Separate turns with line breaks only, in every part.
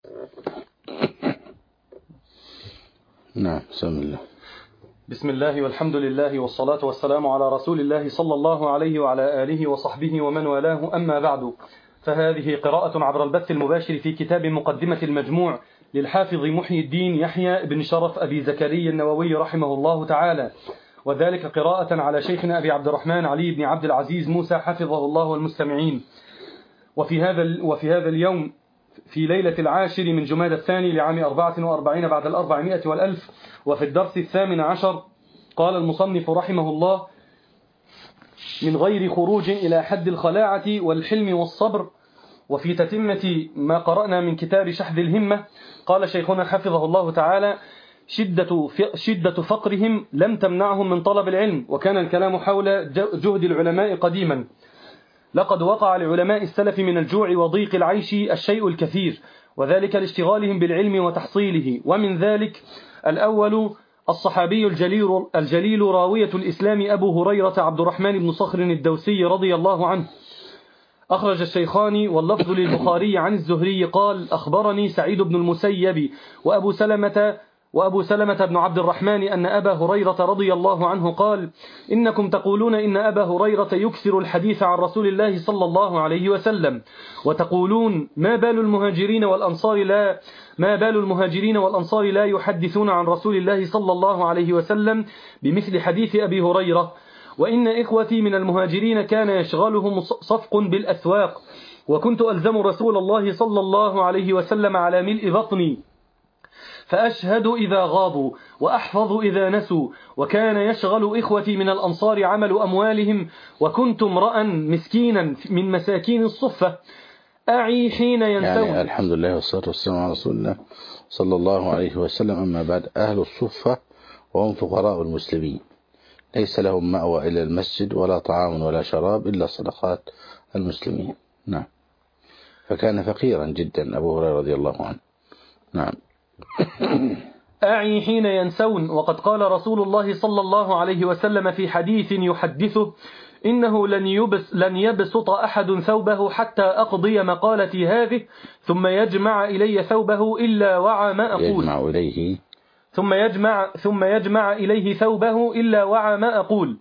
نعم. بسم الله.
بسم الله والحمد لله والصلاة والسلام على رسول الله صلى الله عليه وعلى آله وصحبه ومن والاه، أما بعد، فهذه قراءة عبر البث المباشر في كتاب مقدمة المجموع للحافظ محي الدين يحيى بن شرف أبي زكريا النووي رحمه الله تعالى، وذلك قراءة على شيخنا أبي عبد الرحمن علي بن عبد العزيز موسى حفظه الله والمستمعين. وفي هذا اليوم في ليلة 10 من جمادى الثاني لعام 44 بعد 400 والألف، وفي الدرس 18 قال المصنف رحمه الله: من غير خروج إلى حد الخلاعة والحلم والصبر. وفي تتمة ما قرأنا من كتاب شحذ الهمة قال شيخنا حفظه الله تعالى: شدة فقرهم لم تمنعهم من طلب العلم. وكان الكلام حول جهد العلماء قديما. لقد وقع لعلماء السلف من الجوع وضيق العيش الشيء الكثير، وذلك لاشتغالهم بالعلم وتحصيله. ومن ذلك الأول الصحابي الجليل راوية الإسلام أبو هريرة عبد الرحمن بن صخر الدوسي رضي الله عنه. أخرج الشيخان واللفظ للبخاري عن الزهري قال: أخبرني سعيد بن المسيب وأبو سلمة بن عبد الرحمن أن أبا هريرة رضي الله عنه قال: إنكم تقولون إن أبا هريرة يكثر الحديث عن رسول الله صلى الله عليه وسلم، وتقولون ما بال المهاجرين والأنصار لا يحدثون عن رسول الله صلى الله عليه وسلم بمثل حديث أبي هريرة. وإن إخوتي من المهاجرين كان يشغلهم صفق بالأسواق، وكنت ألزم رسول الله صلى الله عليه وسلم على ملء بطني، فأشهد إذا غابوا وأحفظ إذا نسوا. وكان يشغل إخوتي من الأنصار عمل أموالهم، وكنت امرأ مسكينا من مساكين الصفة أعي حين ينسون.
يعني الحمد لله والصلاة والسلام على رسول الله صلى الله عليه وسلم. أما بعد، أهل الصفة وهم فقراء المسلمين ليس لهم مأوى إلى المسجد ولا طعام ولا شراب إلا صدقات المسلمين. نعم. فكان فقيرا جدا أبو هريرة رضي الله عنه. نعم.
أعي حين ينسون. وقد قال رسول الله صلى الله عليه وسلم في حديث يحدثه: إنه لن يبسط أحد ثوبه حتى أقضي مقالتي هذه ثم يجمع إلي ثوبه إلا وعى ما أقول. ثم يجمع إليه ثوبه إلا وعى ما أقول.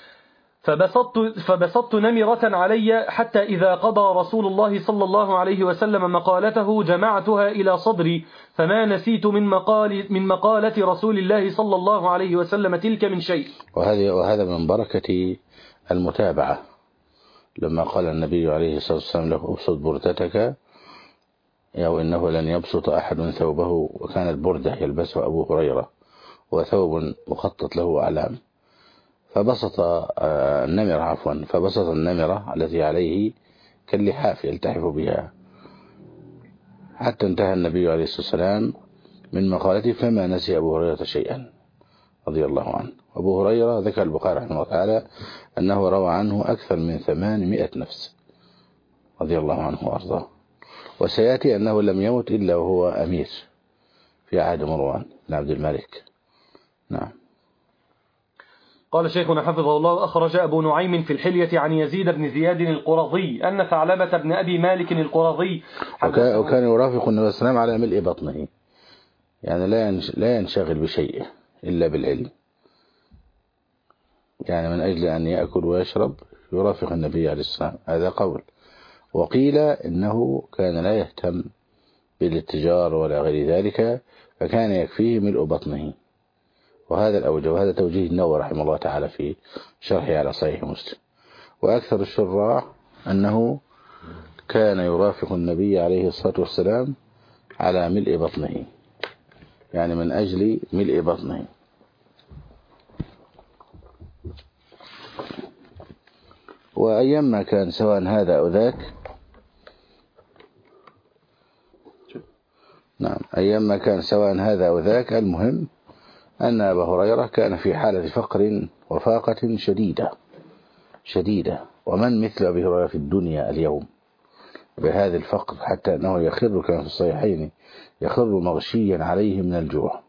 فبسطت نمرة علي حتى إذا قضى رسول الله صلى الله عليه وسلم مقالته جمعتها إلى صدري، فما نسيت من مقالة رسول الله صلى الله عليه وسلم تلك من شيء.
وهذا من بركة المتابعة. لما قال النبي عليه الصلاة والسلام له: أبسط بردتك، أو إنه لن يبسط أحد ثوبه. وكانت بردة يلبسها أبو هريرة وثوب مخطط له أعلام، فبسط النمرة التي عليه كاللحاف يلتحف بها، حتى انتهى النبي عليه الصلاة والسلام من مقالته فما نسي أبو هريرة شيئا رضي الله عنه. أبو هريرة ذكر البخاري رحمه الله تعالى أنه روى عنه أكثر من 800 نفس رضي الله عنه وأرضاه. وسيأتي أنه لم يمت إلا وهو أمير في عهد مروان بن عبد الملك. نعم.
قال شيخنا حفظه الله: أخرج أبو نعيم في الحلية عن يزيد بن زياد القرظي أن ثعلبة بن أبي مالك القرظي
وكان يرافق النبي صلى الله عليه وسلم على ملء بطنه، يعني لا ينشغل بشيء إلا بالعلم، يعني من أجل أن يأكل ويشرب يرافق النبي عليه الصلاة والسلام. هذا قول. وقيل إنه كان لا يهتم بالاتجار ولا غير ذلك، فكان يكفيه ملء بطنه. وهذا الأوجه، وهذا توجيه النووي رحمه الله تعالى في شرحه على صحيح مسلم. وأكثر الشراح أنه كان يرافق النبي عليه الصلاة والسلام على ملء بطنه، يعني من أجل ملء بطنه. وأيما كان سواء هذا أو ذاك، نعم، أيما كان سواء هذا أو ذاك، المهم أن أبا هريرة كان في حالة فقر وفاقة شديدة. ومن مثل أبي هريرة في الدنيا اليوم بهذا الفقر، حتى أنه يخر كما في الصحيحين يخر مغشيا عليه من الجوع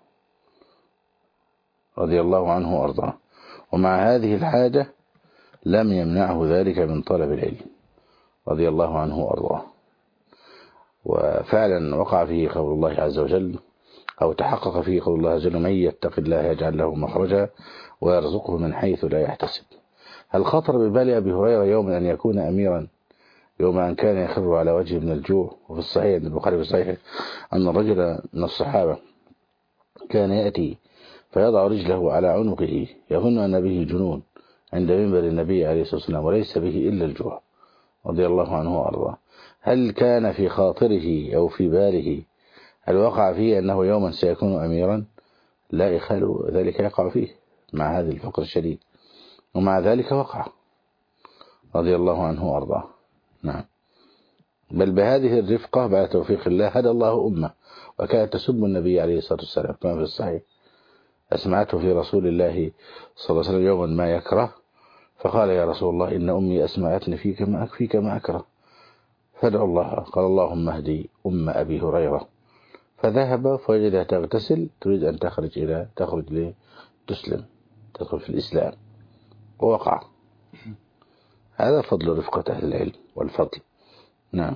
رضي الله عنه وأرضاه. ومع هذه الحاجة لم يمنعه ذلك من طلب العلم رضي الله عنه وأرضاه. وفعلا وقع فيه قول الله عز وجل، أو تحقق فيه قول الله عز وجل: من يتق الله يجعل له مخرجا ويرزقه من حيث لا يحتسب. هل خطر ببال أبي هريرة يوما أن يكون أميرا يوم أن كان يخر على وجهه من الجوع؟ وفي الصحيح عند البخاري في الصحيح أن الرجل من الصحابة كان يأتي فيضع رجله على عنقه يظن أن به جنون عند منبر النبي عليه الصلاة والسلام وليس به إلا الجوع، رضي الله عنه وأرضاه. هل كان في خاطره أو في باله، هل وقع فيه أنه يوما سيكون أميرا؟ لا يخال ذلك يقع فيه مع هذا الفقر الشديد، ومع ذلك وقع، رضي الله عنه وأرضاه. نعم. بل بهذه الرفقة بعد توفيق الله هدى الله أمة، وكانت تسب النبي عليه الصلاة والسلام كما في الصحيح. أسمعته في رسول الله صلى الله عليه وسلم يوما ما يكره، فقال: يا رسول الله إن أمي أسمعتني فيك ما أكره، فادعو الله. قال: اللهم اهدي أم أبي هريرة. فذهب فوجدها تغتسل تريد أن تخرج لتسلم، تدخل في الإسلام، ووقع. هذا فضل رفقة أهل العلم والفضل. نعم.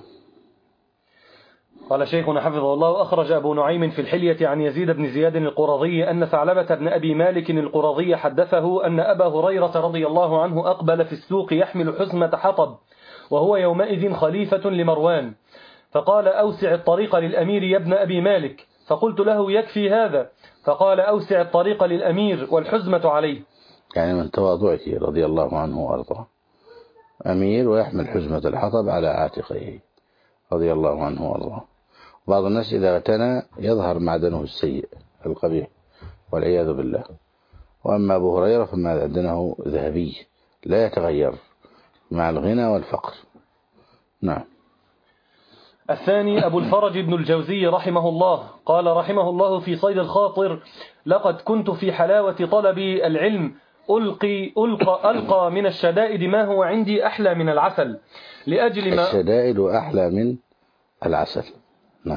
قال شيخنا حفظه الله: أخرج أبو نعيم في الحلية عن يزيد بن زياد القرظي أن ثعلبة بن أبي مالك القرظي حدثه أن أبا هريرة رضي الله عنه أقبل في السوق يحمل حزمة حطب، وهو يومئذ خليفة لمروان، فقال: أوسع الطريق للأمير يا ابن أبي مالك. فقلت له: يكفي هذا. فقال: أوسع الطريق للأمير والحزمة عليه.
يعني من تواضعه رضي الله عنه وأرضاه، أمير ويحمل حزمة الحطب على عاتقه، رضي الله عنه وأرضاه. بعض الناس إذا اغتنى يظهر معدنه السيء القبيح والعياذ بالله. وأما أبو هريرة فمعدنه ذهبي لا يتغير مع الغنى والفقر. نعم.
الثاني أبو الفرج بن الجوزي رحمه الله قال رحمه الله في صيد الخاطر: لقد كنت في حلاوة طلب العلم ألقى من الشدائد ما هو عندي أحلى من العسل،
الشدائد أحلى من العسل. نعم.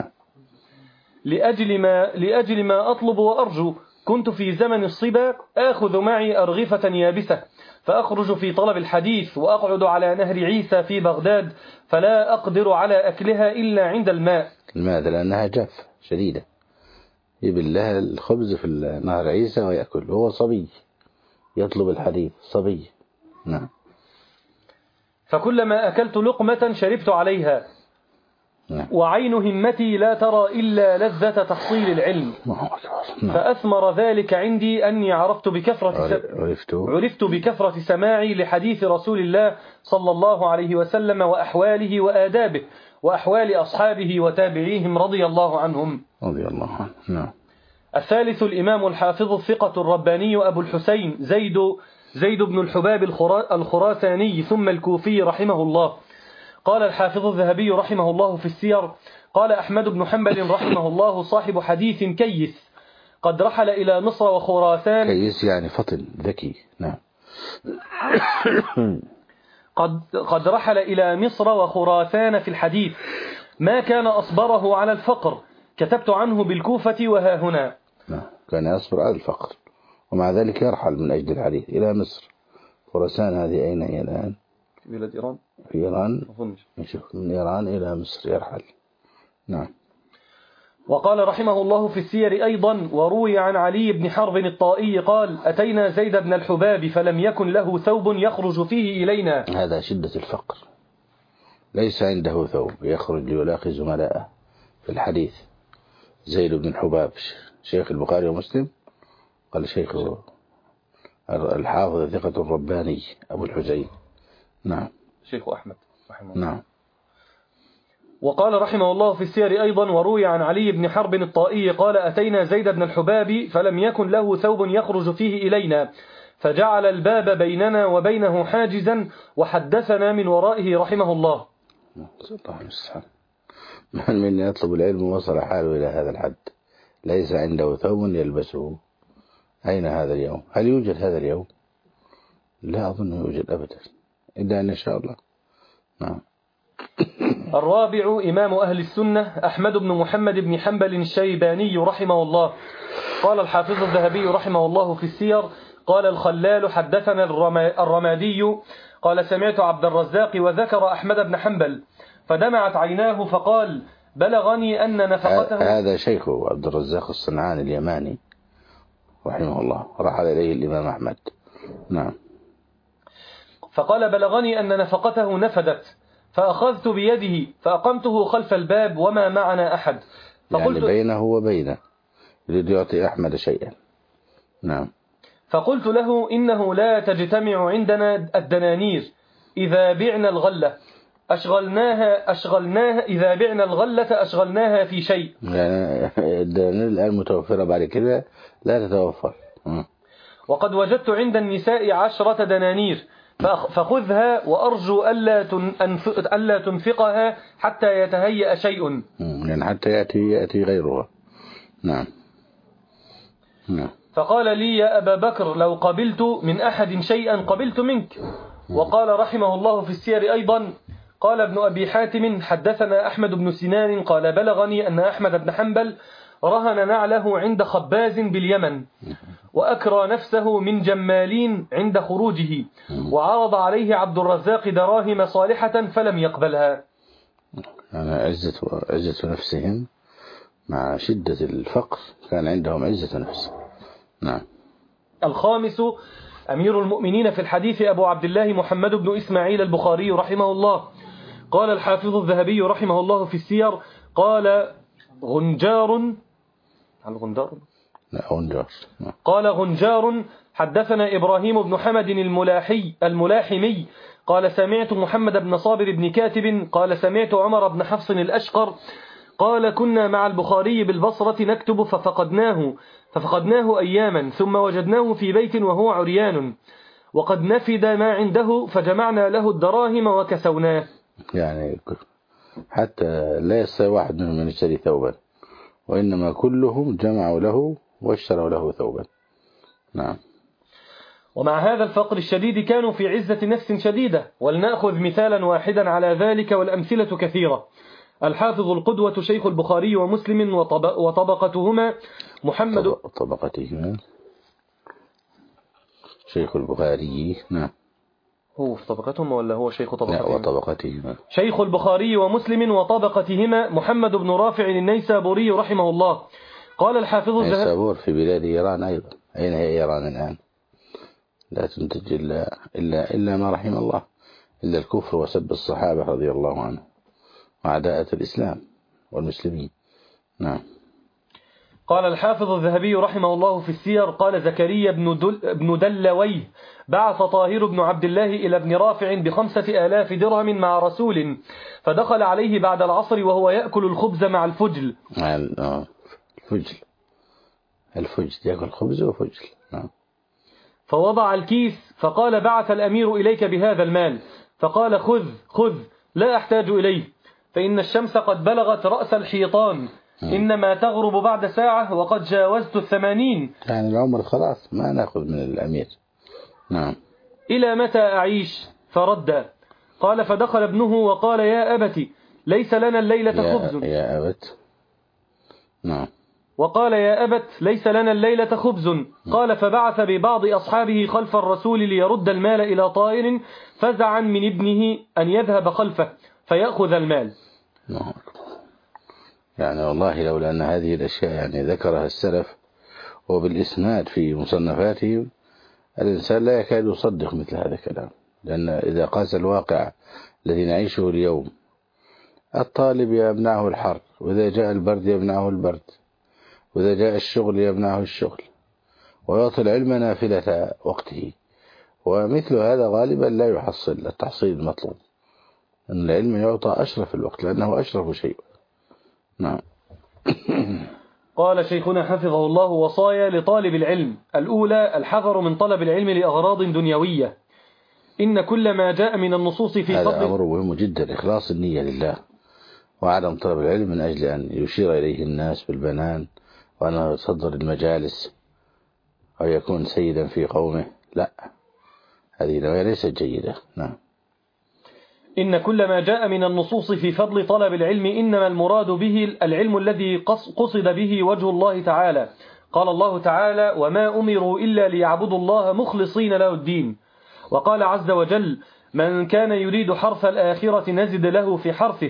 لأجل ما أطلب وأرجو. كنت في زمن الصبا آخذ معي أرغفة يابسة، فأخرج في طلب الحديث وأقعد على نهر عيسى في بغداد، فلا أقدر على أكلها إلا عند الماء.
لماذا؟ لأنها جافة شديدة، يبل لها الخبز في نهر عيسى ويأكل، هو صبي يطلب الحديث، صبي. نعم.
فكلما أكلت لقمة شربت عليها.
نعم.
وعين همتي لا ترى إلا لذة تحصيل العلم.
نعم.
فأثمر ذلك عندي أني عرفت بكثرة سماعي لحديث رسول الله صلى الله عليه وسلم وأحواله وآدابه وأحوال أصحابه وتابعيهم رضي الله عنهم.
رضي الله عنه. نعم.
الثالث الإمام الحافظ الثقة الرباني أبو الحسين زيد بن الحباب الخراساني ثم الكوفي رحمه الله. قال الحافظ الذهبي رحمه الله في السير: قال أحمد بن حنبل رحمه الله: صاحب حديث كيس قد رحل إلى مصر وخراسان.
كيس يعني فطن ذكي. نعم.
قد رحل إلى مصر وخراسان في الحديث، ما كان أصبره على الفقر، كتبت عنه بالكوفة وها هنا.
نعم. كان يصبر على الفقر ومع ذلك يرحل من أجل الحديث إلى مصر. خراسان هذه أين هي الآن؟
في بلاد إيران.
في إيران. نشوف من إيران إلى مصر يرحل. نعم.
وقال رحمه الله في السير أيضا: وروي عن علي بن حرب الطائي قال: أتينا زيد بن الحباب فلم يكن له ثوب يخرج فيه إلينا.
هذا شدة الفقر، ليس عنده ثوب يخرج ليلاقي زملائه في الحديث. زيد بن الحباب شيخ البخاري ومسلم، قال شيخ الحافظ الثقة الرباني أبو الحسين. نعم.
شيخ أحمد رحمه الله.
نعم.
وقال رحمه الله في السير أيضا: وروي عن علي بن حرب الطائي قال: أتينا زيد بن الحباب فلم يكن له ثوب يخرج فيه إلينا، فجعل الباب بيننا وبينه حاجزا وحدثنا من ورائه رحمه الله.
الله المستعان. من يطلب العلم وصل حاله إلى هذا الحد، ليس عنده ثوب يلبسه. أين هذا اليوم؟ هل يوجد هذا اليوم؟ لا أظن يوجد أبدا، إلا أن شاء الله. نعم.
الرابع إمام أهل السنة أحمد بن محمد بن حنبل الشيباني رحمه الله. قال الحافظ الذهبي رحمه الله في السير: قال الخلال حدثنا الرمادي قال: سمعت عبد الرزاق وذكر أحمد بن حنبل، فدمعت عيناه فقال: بلغني أن نفقته.
هذا شيخه عبد الرزاق الصنعاني اليماني رحمه الله، رحل إليه الإمام أحمد. نعم.
فقال بلغني أن نفقته نفدت، فأخذت بيده فأقمته خلف الباب وما معنا أحد،
يعني بينه وبينه يريد يعطي أحمد شيئا. نعم.
فقلت له إنه لا تجتمع عندنا الدنانير إذا بعنا الغلة أشغلناها إذا بعنا الغلة أشغلناها في شيء.
يعني الدنانير الآن متوفرة، بعد كده لا تتوفر.
وقد وجدت عند النساء 10 دنانير فخذها وأرجو ألا تنفقها حتى يتهيأ شيء.
يعني حتى يأتي غيرها. نعم. نعم.
فقال لي يا أبا بكر لو قبلت من أحد شيئا قبلت منك. وقال رحمه الله في السير أيضا قال ابن أبي حاتم حدثنا أحمد بن سنان قال بلغني أن أحمد بن حنبل رهن نعله عند خباز باليمن وأكرى نفسه من جمالين عند خروجه، وعرض عليه عبد الرزاق دراهم صالحة فلم يقبلها.
يعني عزة نفسهم مع شدة الفقر، كان عندهم عزة نفس. نعم.
الخامس أمير المؤمنين في الحديث أبو عبد الله محمد بن إسماعيل البخاري رحمه الله. قال الحافظ الذهبي رحمه الله في السير قال غنجار قال غنجار حدثنا إبراهيم بن حمد الملاحمي قال سمعت محمد بن صابر بن كاتب قال سمعت عمر بن حفص الأشقر قال كنا مع البخاري بالبصرة نكتب ففقدناه أياما ثم وجدناه في بيت وهو عريان وقد نفد ما عنده فجمعنا له الدراهم وكسوناه.
يعني حتى لا يستطيع واحد منهم من يشتري ثوبا، وإنما كلهم جمعوا له واشتروا له ثوبا. نعم.
ومع هذا الفقر الشديد كانوا في عزة نفس شديدة، ولنأخذ مثالا واحدا على ذلك والأمثلة كثيرة. الحافظ القدوة شيخ البخاري ومسلم وطبقتهما محمد
طبقتهما شيخ البخاري. نعم.
هو في طبقتهم ولا هو شيخ طبقتهما؟
وطبقتهما
شيخ البخاري ومسلم وطبقتهما محمد بن رافع النيسابوري رحمه الله. قال الحافظ
النيسابور في بلاد إيران أيضا. أين هي إيران الآن؟ لا تنتج إلا ما رحم الله، إلا الكفر وسب الصحابة رضي الله عنهم وعداءة الإسلام والمسلمين. نعم.
قال الحافظ الذهبي رحمه الله في السير قال زكريا بن دلويه بعث طاهر بن عبد الله إلى ابن رافع ب5,000 درهم مع رسول، فدخل عليه بعد العصر وهو يأكل الخبز مع الفجل.
الفجل يأكل خبز وفجل.
فوضع الكيس فقال بعث الأمير إليك بهذا المال، فقال خذ لا أحتاج إليه، فإن الشمس قد بلغت رأس الحيطان، إنما تغرب بعد ساعة وقد جاوزت 80.
يعني العمر خلاص ما نأخذ من الأمير. نعم.
إلى متى أعيش؟ فرد. قال فدخل ابنه وقال يا أبت ليس لنا الليلة خبز.
يا أبت. نعم.
وقال يا أبت ليس لنا الليلة خبز. قال فبعث ببعض أصحابه خلف الرسول ليرد المال إلى طائر، فزعا من ابنه أن يذهب خلفه فيأخذ المال.
نعم. يعني والله لولا أن هذه الأشياء يعني ذكرها السلف وبالإسناد في مصنفاتهم، الإنسان لا يكاد يصدق مثل هذا الكلام. لأن إذا قاس الواقع الذي نعيشه اليوم، الطالب يمنعه الحر، وإذا جاء البرد يمنعه البرد، وإذا جاء الشغل يمنعه الشغل، ويعطي العلم نافلة وقته، ومثل هذا غالبا لا يحصل التحصيل المطلوب. أن العلم يعطى أشرف الوقت لأنه أشرف شيء. نعم.
قال شيخنا حفظه الله وصايا لطالب العلم: الأولى الحذر من طلب العلم لأغراض دنيوية. إن كل ما جاء من النصوص في فضل
هذا أمر مهم جدا، إخلاص النية لله، وعدم طلب العلم من أجل أن يشير إليه الناس بالبنان وأنه يتصدر المجالس أو يكون سيدا في قومه. لا، هذه نوعية ليست جيدة. نعم.
إن كل ما جاء من النصوص في فضل طلب العلم إنما المراد به العلم الذي قصد به وجه الله تعالى. قال الله تعالى: وما أمروا إلا ليعبدوا الله مخلصين له الدين. وقال عز وجل: من كان يريد حرث الآخرة نزد له في حرثه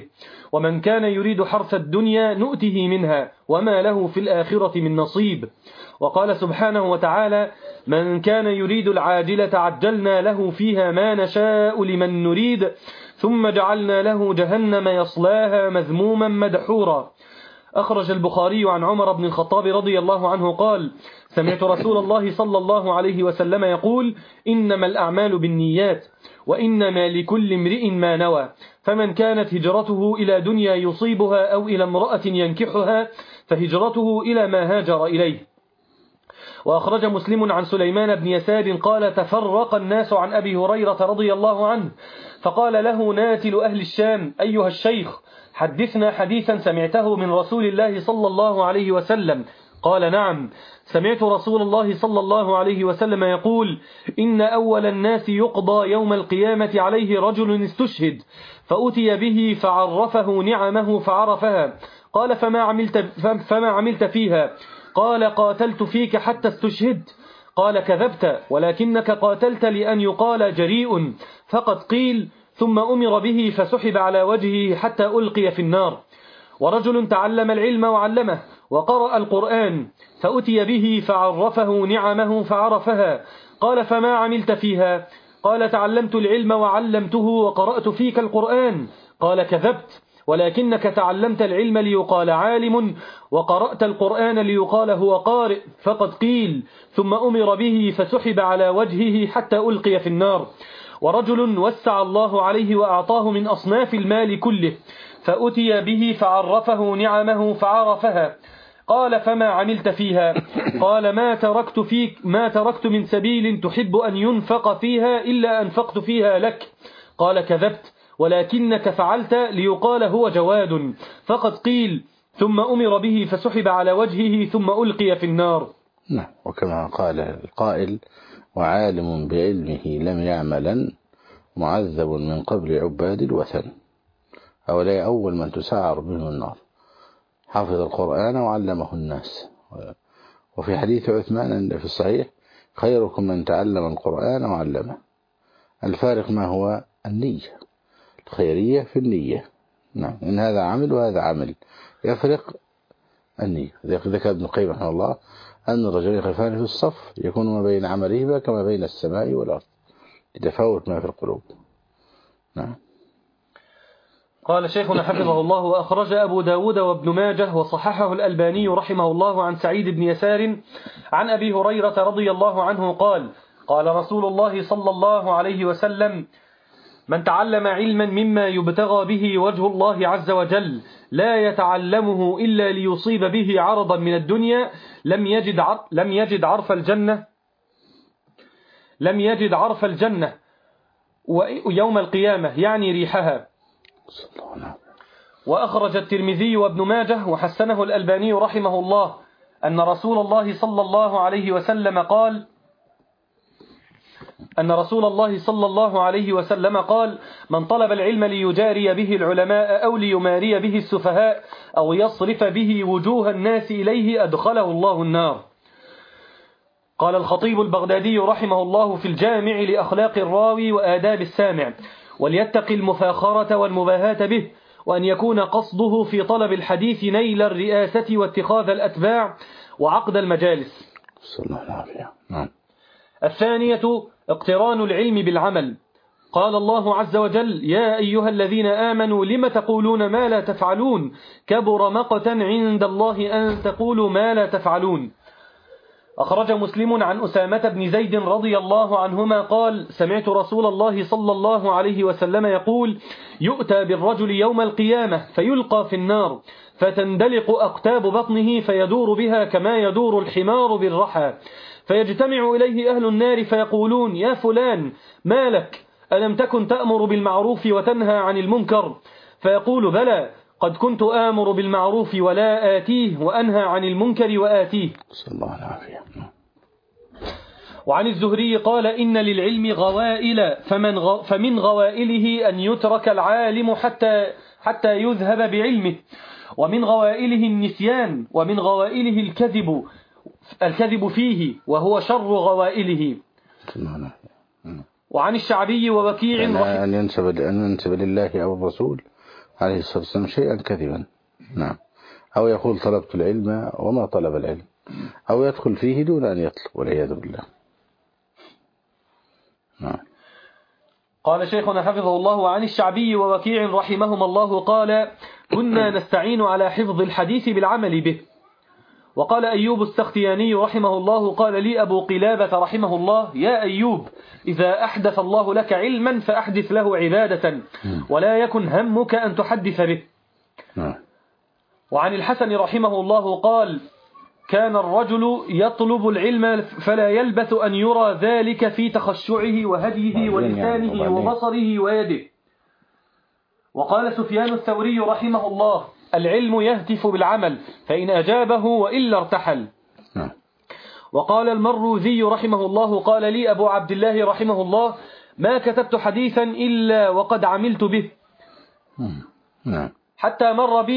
ومن كان يريد حرث الدنيا نؤته منها وما له في الآخرة من نصيب. وقال سبحانه وتعالى: من كان يريد العاجلة عجلنا له فيها ما نشاء لمن نريد ثم جعلنا له جهنم يصلاها مذموما مدحورا. أخرج البخاري عن عمر بن الخطاب رضي الله عنه قال: سمعت رسول الله صلى الله عليه وسلم يقول: إنما الأعمال بالنيات وإنما لكل امرئ ما نوى، فمن كانت هجرته إلى دنيا يصيبها أو إلى امرأة ينكحها فهجرته إلى ما هاجر إليه. وأخرج مسلم عن سليمان بن يسار قال: تفرق الناس عن أبي هريرة رضي الله عنه، فقال له ناتل أهل الشام: أيها الشيخ، حدثنا حديثا سمعته من رسول الله صلى الله عليه وسلم. قال: نعم، سمعت رسول الله صلى الله عليه وسلم يقول: إن أول الناس يقضى يوم القيامة عليه رجل استشهد، فأتي به فعرفه نعمه فعرفها. قال: فما عملت فيها؟ قال: قاتلت فيك حتى استشهدت. قال: كذبت، ولكنك قاتلت لأن يقال جريء، فقد قيل. ثم أمر به فسحب على وجهه حتى ألقي في النار. ورجل تعلم العلم وعلمه وقرأ القرآن، فأتي به فعرفه نعمه فعرفها. قال: فما عملت فيها؟ قال: تعلمت العلم وعلمته وقرأت فيك القرآن. قال: كذبت، ولكنك تعلمت العلم ليقال عالم، وقرأت القرآن ليقال هو قارئ، فقد قيل. ثم أمر به فسحب على وجهه حتى ألقي في النار. ورجل وسع الله عليه وأعطاه من أصناف المال كله، فأتي به فعرفه نعمه فعرفها. قال: فما عملت فيها؟ قال: ما تركت من سبيل تحب أن ينفق فيها إلا أنفقت فيها لك. قال: كذبت، ولكنك فعلت ليقال هو جواد، فقد قيل. ثم أمر به فسحب على وجهه ثم ألقي في النار.
نعم. وكما قال القائل: وعالم بعلمه لم يعملا معذب من قبل عباد الوثن. هؤلاء أول من تسعر بهم النار، حفظ القرآن وعلمه الناس. وفي حديث عثمان في الصحيح: خيركم من تعلم القرآن وعلمه. الفارق ما هو؟ النية، الخيرية في النية. نعم، إن هذا عمل وهذا عمل، يفرق النية. ذكر ابن القيم رحمه الله أن الرجل يخلفان في الصف يكون ما بين عملهما كما بين السماء والأرض، لتفاوت ما في القلوب. نعم.
قال شيخنا حفظه الله: وأخرج أبو داود وابن ماجه وصححه الألباني رحمه الله عن سعيد بن يسار عن أبي هريرة رضي الله عنه قال: قال رسول الله صلى الله عليه وسلم: من تعلم علما مما يبتغى به وجه الله عز وجل لا يتعلمه إلا ليصيب به عرضا من الدنيا لم يجد عرف الجنة ويوم القيامة، يعني ريحها. وأخرج الترمذي وابن ماجه وحسنه الألباني رحمه الله أن رسول الله صلى الله عليه وسلم قال: من طلب العلم ليجاري به العلماء أو ليماري به السفهاء أو يصرف به وجوه الناس إليه أدخله الله النار. قال الخطيب البغدادي رحمه الله في الجامع لأخلاق الراوي وآداب السامع: وليتقي المفاخرة والمباهاة به، وأن يكون قصده في طلب الحديث نيل الرئاسة واتخاذ الأتباع وعقد المجالس.
صلى الله عليه وسلم.
الثانية اقتران العلم بالعمل. قال الله عز وجل: يا أيها الذين آمنوا لم تقولون ما لا تفعلون كبر مقتا عند الله أن تقولوا ما لا تفعلون. أخرج مسلم عن أسامة بن زيد رضي الله عنهما قال: سمعت رسول الله صلى الله عليه وسلم يقول: يؤتى بالرجل يوم القيامة فيلقى في النار فتندلق أقتاب بطنه فيدور بها كما يدور الحمار بالرحى، فيجتمع إليه أهل النار فيقولون: يا فلان ما لك؟ ألم تكن تأمر بالمعروف وتنهى عن المنكر؟ فيقول: بلى، قد كنت آمر بالمعروف ولا آتيه وأنهى عن المنكر وآتيه.
صلى الله عليه وسلم.
وعن الزهري قال: إن للعلم غوائل فمن غوائله أن يترك العالم حتى يذهب بعلمه، ومن غوائله النسيان، ومن غوائله الكذب فيه وهو شر غوائله.
نعم.
وعن الشعبي ووكيع
أن ينسب لله أو الرسول عليه الصلاة والسلام شيئا كذبا. نعم. أو يقول طلبت العلم وما طلب العلم، أو يدخل فيه دون أن يطلب والعياذ بالله. نعم.
قال شيخنا حفظه الله عن الشعبي ووكيع رحمهما الله قال: كنا نستعين على حفظ الحديث بالعمل به. وقال أيوب السختياني رحمه الله: قال لي أبو قلابة رحمه الله: يا أيوب، إذا أحدث الله لك علما فأحدث له عبادة، ولا يكن همك أن تحدث به. وعن الحسن رحمه الله قال: كان الرجل يطلب العلم فلا يلبث أن يرى ذلك في تخشعه وهديه ولسانه وبصره ويده. وقال سفيان الثوري رحمه الله: العلم يهتف بالعمل، فإن أجابه وإلا ارتحل. وقال المروذي رحمه الله: قال لي أبو عبد الله رحمه الله: ما كتبت حديثا إلا وقد عملت به. حتى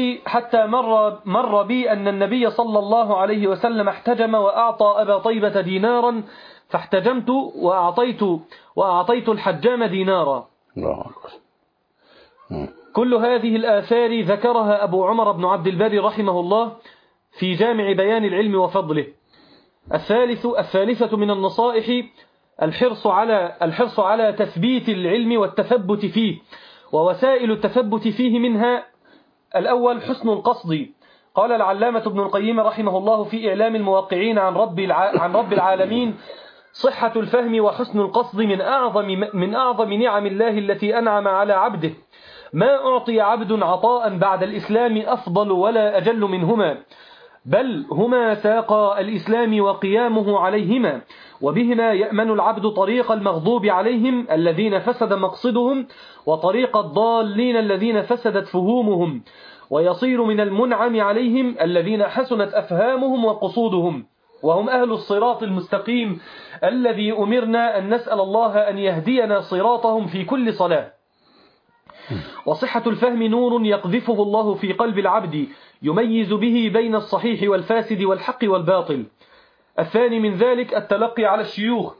مر بي أن النبي صلى الله عليه وسلم احتجم وأعطى أبا طيبة دينارا، فاحتجمت وأعطيت الحجام دينارا.
الله أكبر.
كل هذه الآثار ذكرها أبو عمر بن عبد البر رحمه الله في جامع بيان العلم وفضله. الثالثة من النصائح الحرص على تثبيت العلم والتثبت فيه، ووسائل التثبت فيه منها: الأول حسن القصد. قال العلامة ابن القيم رحمه الله في إعلام الموقعين عن رب العالمين: صحة الفهم وحسن القصد من أعظم نعم الله التي أنعم على عبده، ما أعطي عبد عطاء بعد الإسلام أفضل ولا أجل منهما، بل هما ساقا الإسلام وقيامه عليهما، وبهما يأمن العبد طريق المغضوب عليهم الذين فسد مقصدهم، وطريق الضالين الذين فسدت فهومهم، ويصير من المنعم عليهم الذين حسنت أفهامهم وقصودهم، وهم أهل الصراط المستقيم الذي أمرنا أن نسأل الله أن يهدينا صراطهم في كل صلاة. وصحة الفهم نور يقذفه الله في قلب العبد يميز به بين الصحيح والفاسد والحق والباطل. الثاني من ذلك التلقي على الشيوخ.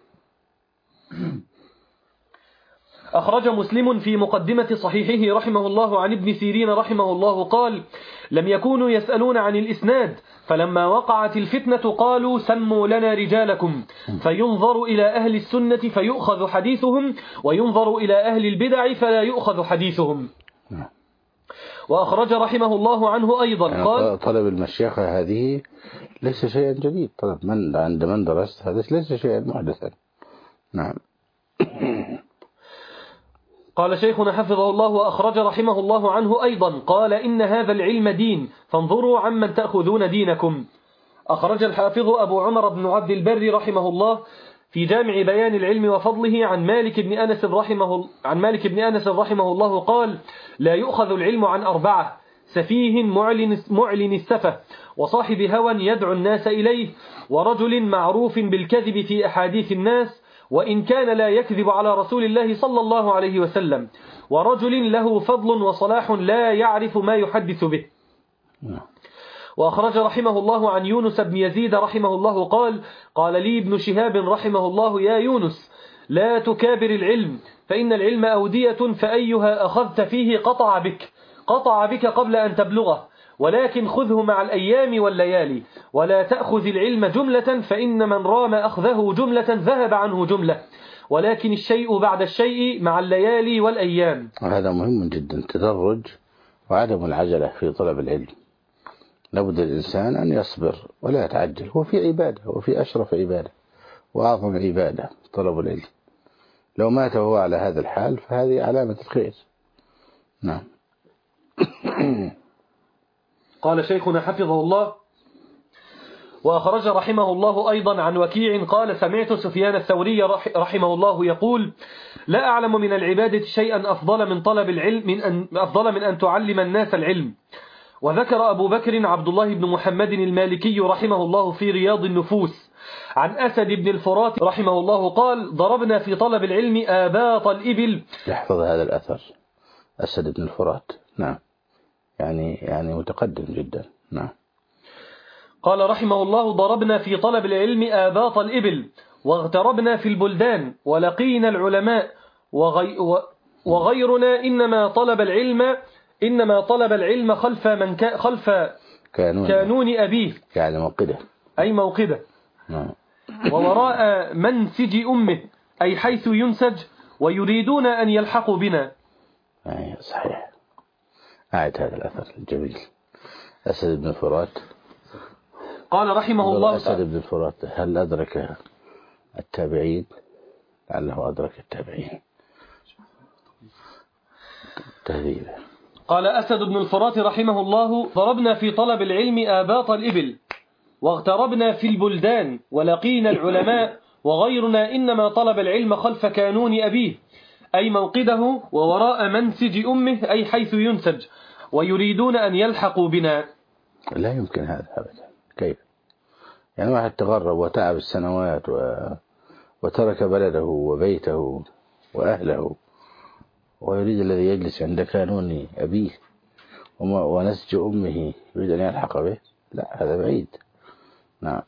أخرج مسلم في مقدمة صحيحه رحمه الله عن ابن سيرين رحمه الله قال: لم يكونوا يسألون عن الإسناد، فلما وقعت الفتنة قالوا: سموا لنا رجالكم، فينظر إلى أهل السنة فيؤخذ حديثهم، وينظر إلى أهل البدع فلا يؤخذ حديثهم. وأخرج رحمه الله عنه أيضا قال:
طلب المشيخة هذه ليس شيئا جديد، طلب عند من درست هذا ليس شيئا محدثا. نعم.
قال شيخنا حفظه الله: وأخرج رحمه الله عنه أيضا قال: إن هذا العلم دين، فانظروا عمن تأخذون دينكم. أخرج الحافظ أبو عمر بن عبد البر رحمه الله في جامع بيان العلم وفضله عن مالك بن أنس رحمه الله قال: لا يؤخذ العلم عن أربعة: سفيه معلن السفة، وصاحب هوى يدعو الناس إليه، ورجل معروف بالكذب في أحاديث الناس وإن كان لا يكذب على رسول الله صلى الله عليه وسلم، ورجل له فضل وصلاح لا يعرف ما يحدث به. وأخرج رحمه الله عن يونس بن يزيد رحمه الله قال: قال لي ابن شهاب رحمه الله: يا يونس، لا تكابر العلم، فإن العلم أودية، فأيها أخذت فيه قطع بك قبل أن تبلغه، ولكن خذه مع الأيام والليالي، ولا تأخذ العلم جملة، فإن من رام أخذه جملة ذهب عنه جملة، ولكن الشيء بعد الشيء مع الليالي والأيام.
هذا مهم جدا، التدرج وعدم العجلة في طلب العلم. لابد الإنسان أن يصبر ولا يتعجل. هو في عبادة، وفي أشرف عبادة وأعظم عبادة طلب العلم. لو مات وهو على هذا الحال فهذه علامة الخير. نعم.
قال شيخنا حفظه الله: وأخرج رحمه الله أيضا عن وكيع قال: سمعت سفيان الثوري رحمه الله يقول: لا أعلم من العبادة شيئا أفضل من طلب العلم أفضل من أن تعلم الناس العلم. وذكر أبو بكر عبد الله بن محمد المالكي رحمه الله في رياض النفوس عن أسد بن الفرات رحمه الله قال: ضربنا في طلب العلم آباط الإبل.
يحفظ هذا الأثر أسد بن الفرات. نعم، يعني متقدم جدا. نعم.
قال رحمه الله: ضربنا في طلب العلم آباط الإبل، واغتربنا في البلدان، ولقينا العلماء وغيرنا إنما طلب العلم إنما طلب العلم خلف كانون أبيه،
يعني موقده،
أي موقده، ووراء منسج أمه، أي حيث ينسج، ويريدون أن يلحقوا بنا.
صحيح. أعد هذا الأثر الجميل. أسد بن الفرات
قال رحمه الله
أسد بن الفرات هل أدرك التابعين؟ لعله أدرك التابعين. تهذيب.
قال أسد بن الفرات رحمه الله: ضربنا في طلب العلم آباط الإبل، واغتربنا في البلدان، ولقينا العلماء، وغيرنا إنما طلب العلم خلف كانون أبيه، أي موقده، ووراء منسج أمه، أي حيث ينسج، ويريدون أن يلحقوا بنا.
لا يمكن هذا أبدا. كيف؟ يعني واحد تغرب وتعب السنوات وترك بلده وبيته وأهله، ويريد الذي يجلس عند كانون أبيه ونسج أمه يريد أن يلحق به؟ لا، هذا بعيد. نعم.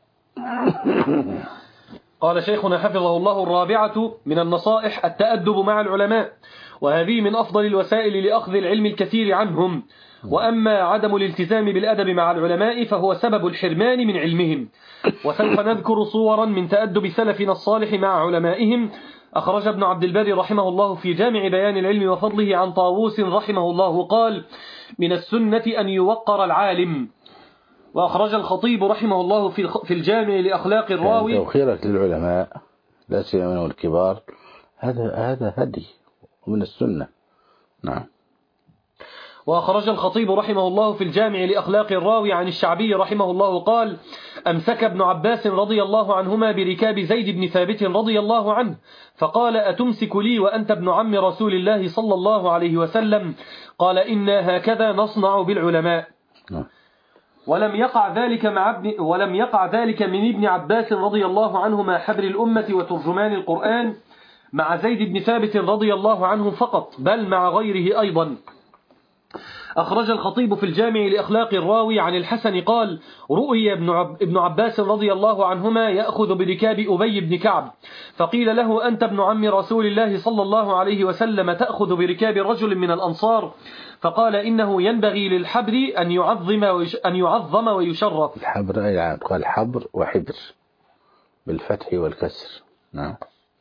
قال شيخنا حفظه الله: الرابعة من النصائح التأدب مع العلماء، وهذه من أفضل الوسائل لأخذ العلم الكثير عنهم. وأما عدم الالتزام بالأدب مع العلماء فهو سبب الحرمان من علمهم. وسوف نذكر صورا من تأدب سلفنا الصالح مع علمائهم. أخرج ابن عبد البر رحمه الله في جامع بيان العلم وفضله عن طاووس رحمه الله قال: من السنة أن يوقر العالم. وأخرج الخطيب رحمه الله في الجامع لأخلاق الراوي:
توقيرك للعلماء لا سيما منهم الكبار، هذا هدي ومن السنة. نعم.
وأخرج الخطيب رحمه الله في الجامع لأخلاق الراوي عن الشعبي رحمه الله قال: أمسك ابن عباس رضي الله عنهما بركاب زيد بن ثابت رضي الله عنه، فقال: أتمسك لي وأنت ابن عم رسول الله صلى الله عليه وسلم؟ قال: إنا هكذا نصنع بالعلماء. ولم يقع ذلك من ابن عباس رضي الله عنهما حبر الأمة وترجمان القرآن مع زيد بن ثابت رضي الله عنه فقط، بل مع غيره أيضا. أخرج الخطيب في الجامع لأخلاق الراوي عن الحسن قال: رؤي ابن عباس رضي الله عنهما يأخذ بركاب أبي بن كعب، فقيل له: أنت ابن عم رسول الله صلى الله عليه وسلم تأخذ بركاب رجل من الأنصار؟ فقال: إنه ينبغي للحبر أن يعظم ويشرف.
الحبر أي قال حبر وحبر بالفتح والكسر. نعم.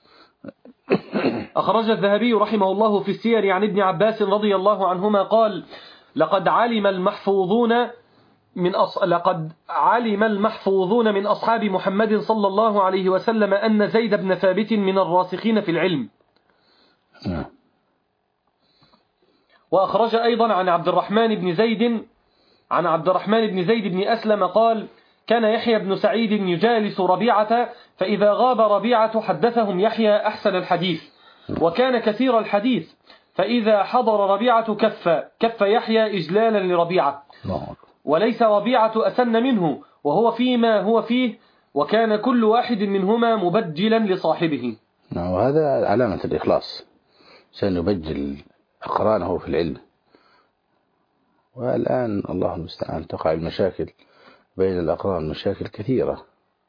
أخرج الذهبي رحمه الله في السير عن ابن عباس رضي الله عنهما قال: لقد علم المحفوظون من أصحاب محمد صلى الله عليه وسلم أن زيد بن ثابت من الراسخين في العلم. وأخرج أيضا عن عبد الرحمن بن زيد بن أسلم قال: كان يحيى بن سعيد يجالس ربيعة، فإذا غاب ربيعة حدثهم يحيى أحسن الحديث، وكان كثير الحديث، فإذا حضر ربيعة كف يحيى إجلالا لربيعة، وليس ربيعة أسن منه، وهو فيما هو فيه، وكان كل واحد منهما مبجلا لصاحبه.
وهذا علامة الإخلاص، سنبجل أقرانه في العلم. والآن الله المستعان تقع المشاكل بين الأقران، مشاكل كثيرة،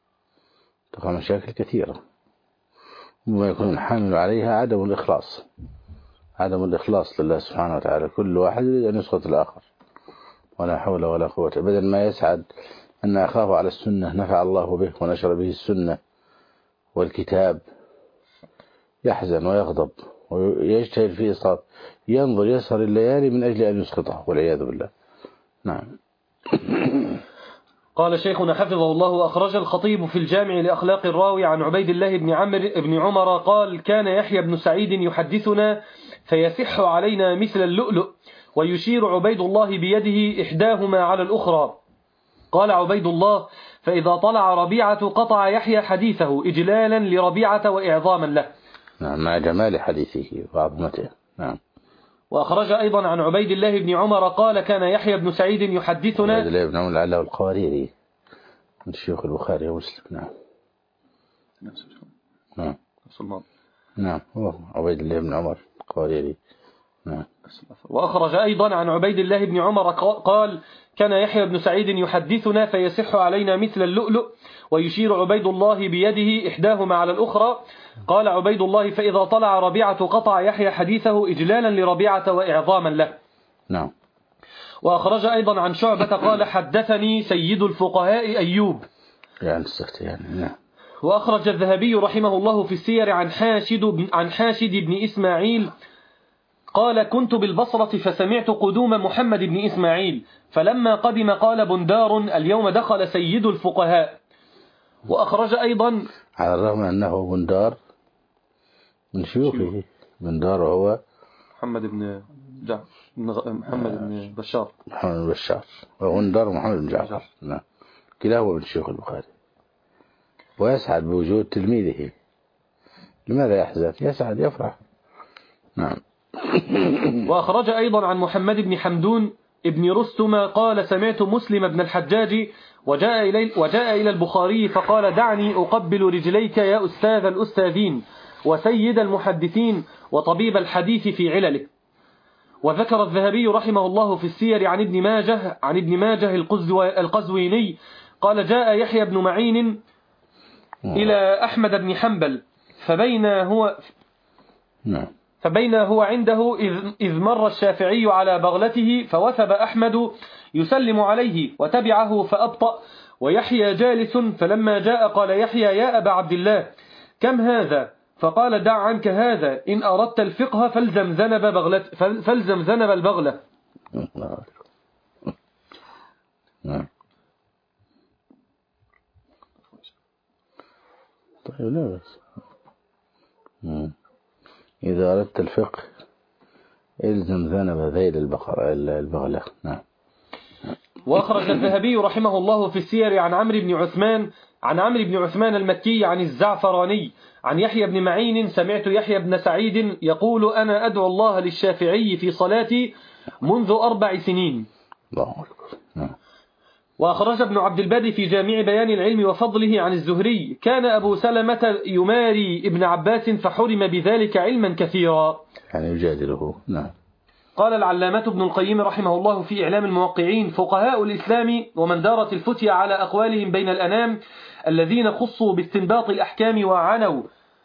وما يكون حامل عليها عدم الإخلاص لله سبحانه وتعالى. كل واحد يريد أن يسقط الآخر، ولا حول ولا قوة. بدل ما يسعد أن أخاه على السنة نفع الله به ونشر به السنة والكتاب، يحزن ويغضب ويجتهد في إسقاط، يسهر الليالي من أجل أن يسقطه والعياذ بالله. نعم.
قال شيخنا حفظه الله: أخرج الخطيب في الجامع لأخلاق الراوي عن عبيد الله بن عمر قال: كان يحيى بن سعيد يحدثنا فيسح علينا مثل اللؤلؤ، ويشير عبيد الله بيده إحداهما على الأخرى. قال عبيد الله: فإذا طلع ربيعة قطع يحيى حديثه إجلالا لربيعة وإعظاما له.
نعم، مع جمال حديثه وعظمته. نعم.
وأخرج أيضا عن عبيد الله بن عمر قال: كان يحيى بن سعيد يحدثنا.
عبيد الله بن عمر لعله القواريري من شيوخ البخاري ومسلم. نعم هو عبيد الله بن عمر القواريري. نعم.
وأخرج أيضا عن عبيد الله بن عمر قال: كان يحيى بن سعيد يحدثنا فيسح علينا مثل اللؤلؤ، ويشير عبيد الله بيده إحداهما على الأخرى. قال عبيد الله: فإذا طلع ربيعة قطع يحيى حديثه إجلالا لربيعة وإعظاما له.
نعم.
وأخرج أيضا عن شعبة قال حدثني سيد الفقهاء أيوب
يعني نعم.
وأخرج الذهبي رحمه الله في السير عن حاشد بن إسماعيل قال كنت بالبصرة فسمعت قدوم محمد بن إسماعيل فلما قدم قال بندار اليوم دخل سيد الفقهاء. وأخرج أيضا
على الرغم أنه بندار من شيوخه. بندار هو
محمد بن بشار.
محمد بن بشار وبندار محمد بن جعفر. نعم. كلاهما من شيوخ البخاري. ويسعد بوجود تلميذه. لماذا يحزن؟ يسعد يفرح. نعم.
وأخرج أيضا عن محمد بن حمدون ابن رستم قال سمعت مسلم بن الحجاج وجاء إلى البخاري فقال دعني أقبل رجليك يا أستاذ الأستاذين وسيد المحدثين وطبيب الحديث في علله. وذكر الذهبي رحمه الله في السير عن ابن ماجه القزويني قال جاء يحيى بن معين إلى أحمد بن حنبل فبين هو عنده إذ مر الشافعي على بغلته فوثب أحمد يسلم عليه وتبعه فأبطأ ويحيى جالس فلما جاء قال يحيى يا أبا عبد الله كم هذا؟ فقال دع عنك هذا إن أردت الفقه فالزم ذنب البغلة.
طيب لا بس إذا أردت الفقه إلزم ذنب ذيل البغلة. نعم.
وأخرج الذهبي رحمه الله في السير عن عمرو بن عثمان المكي عن الزعفراني عن يحيى بن معين سمعت يحيى بن سعيد يقول أنا أدعو الله للشافعي في صلاتي منذ 4 سنين.
الله أكبر. نعم.
وأخرج ابن عبد البر في جامع بيان العلم وفضله عن الزهري كان أبو سلمة يماري ابن عباس فحرم بذلك علما كثيرا.
يعني يجادله. نعم.
قال العلامة ابن القيم رحمه الله في إعلام الموقعين فقهاء الإسلام ومن دارت الفتية على أقوالهم بين الأنام الذين خصوا باستنباط الأحكام وعنوا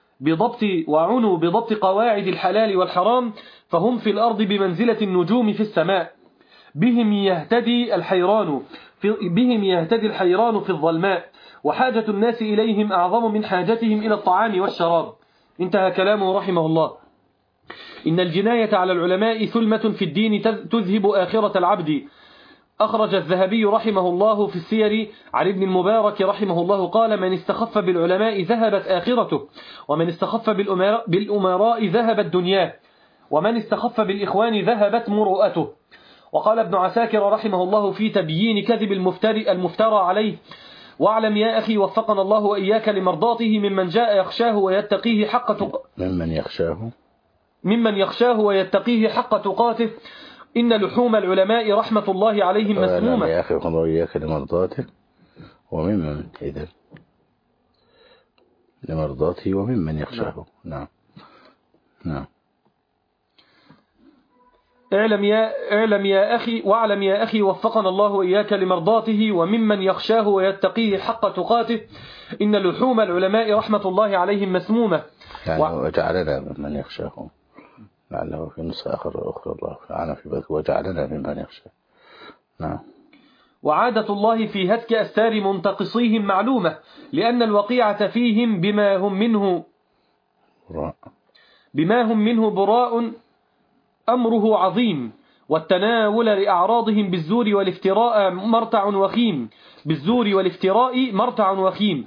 بضبط قواعد الحلال والحرام فهم في الأرض بمنزلة النجوم في السماء بهم يهتدي الحيران في الظلماء وحاجة الناس إليهم أعظم من حاجتهم إلى الطعام والشراب. انتهى كلامه رحمه الله. إن الجناية على العلماء ثلمة في الدين تذهب آخرة العبد. أخرج الذهبي رحمه الله في السير عن ابن المبارك رحمه الله قال من استخف بالعلماء ذهبت آخرته ومن استخف بالأمراء ذهبت دنياه ومن استخف بالإخوان ذهبت مروءته. وقال ابن عساكر رحمه الله في تبيين كذب المفترى عليه واعلم يا أخي وفقنا الله وإياك لمرضاته ممن جاء يخشاه ويتقيه حق تقاته إن لحوم العلماء رحمة الله عليهم مسمومة.
يا أخي وفقنا الله وإياك لمرضاته وممن إذن لمرضاته وممن يخشاه. نعم. نعم.
اعلم يا أخي واعلم يا أخي وفقنا الله وإياك لمرضاته وممن يخشاه ويتقيه حق تقاته إن لحوم العلماء رحمة الله عليهم مسمومة.
يعني وجعلنا ممن يخشاه لعله في نسخة أخرى الله تعالى في بذك وجعلنا ممن يخشاه. نعم.
وعادة الله في هتك أستار منتقصيهم معلومة لأن الوقيعة فيهم بما هم منه براء أمره عظيم والتناول لأعراضهم بالزور والافتراء مرتع وخيم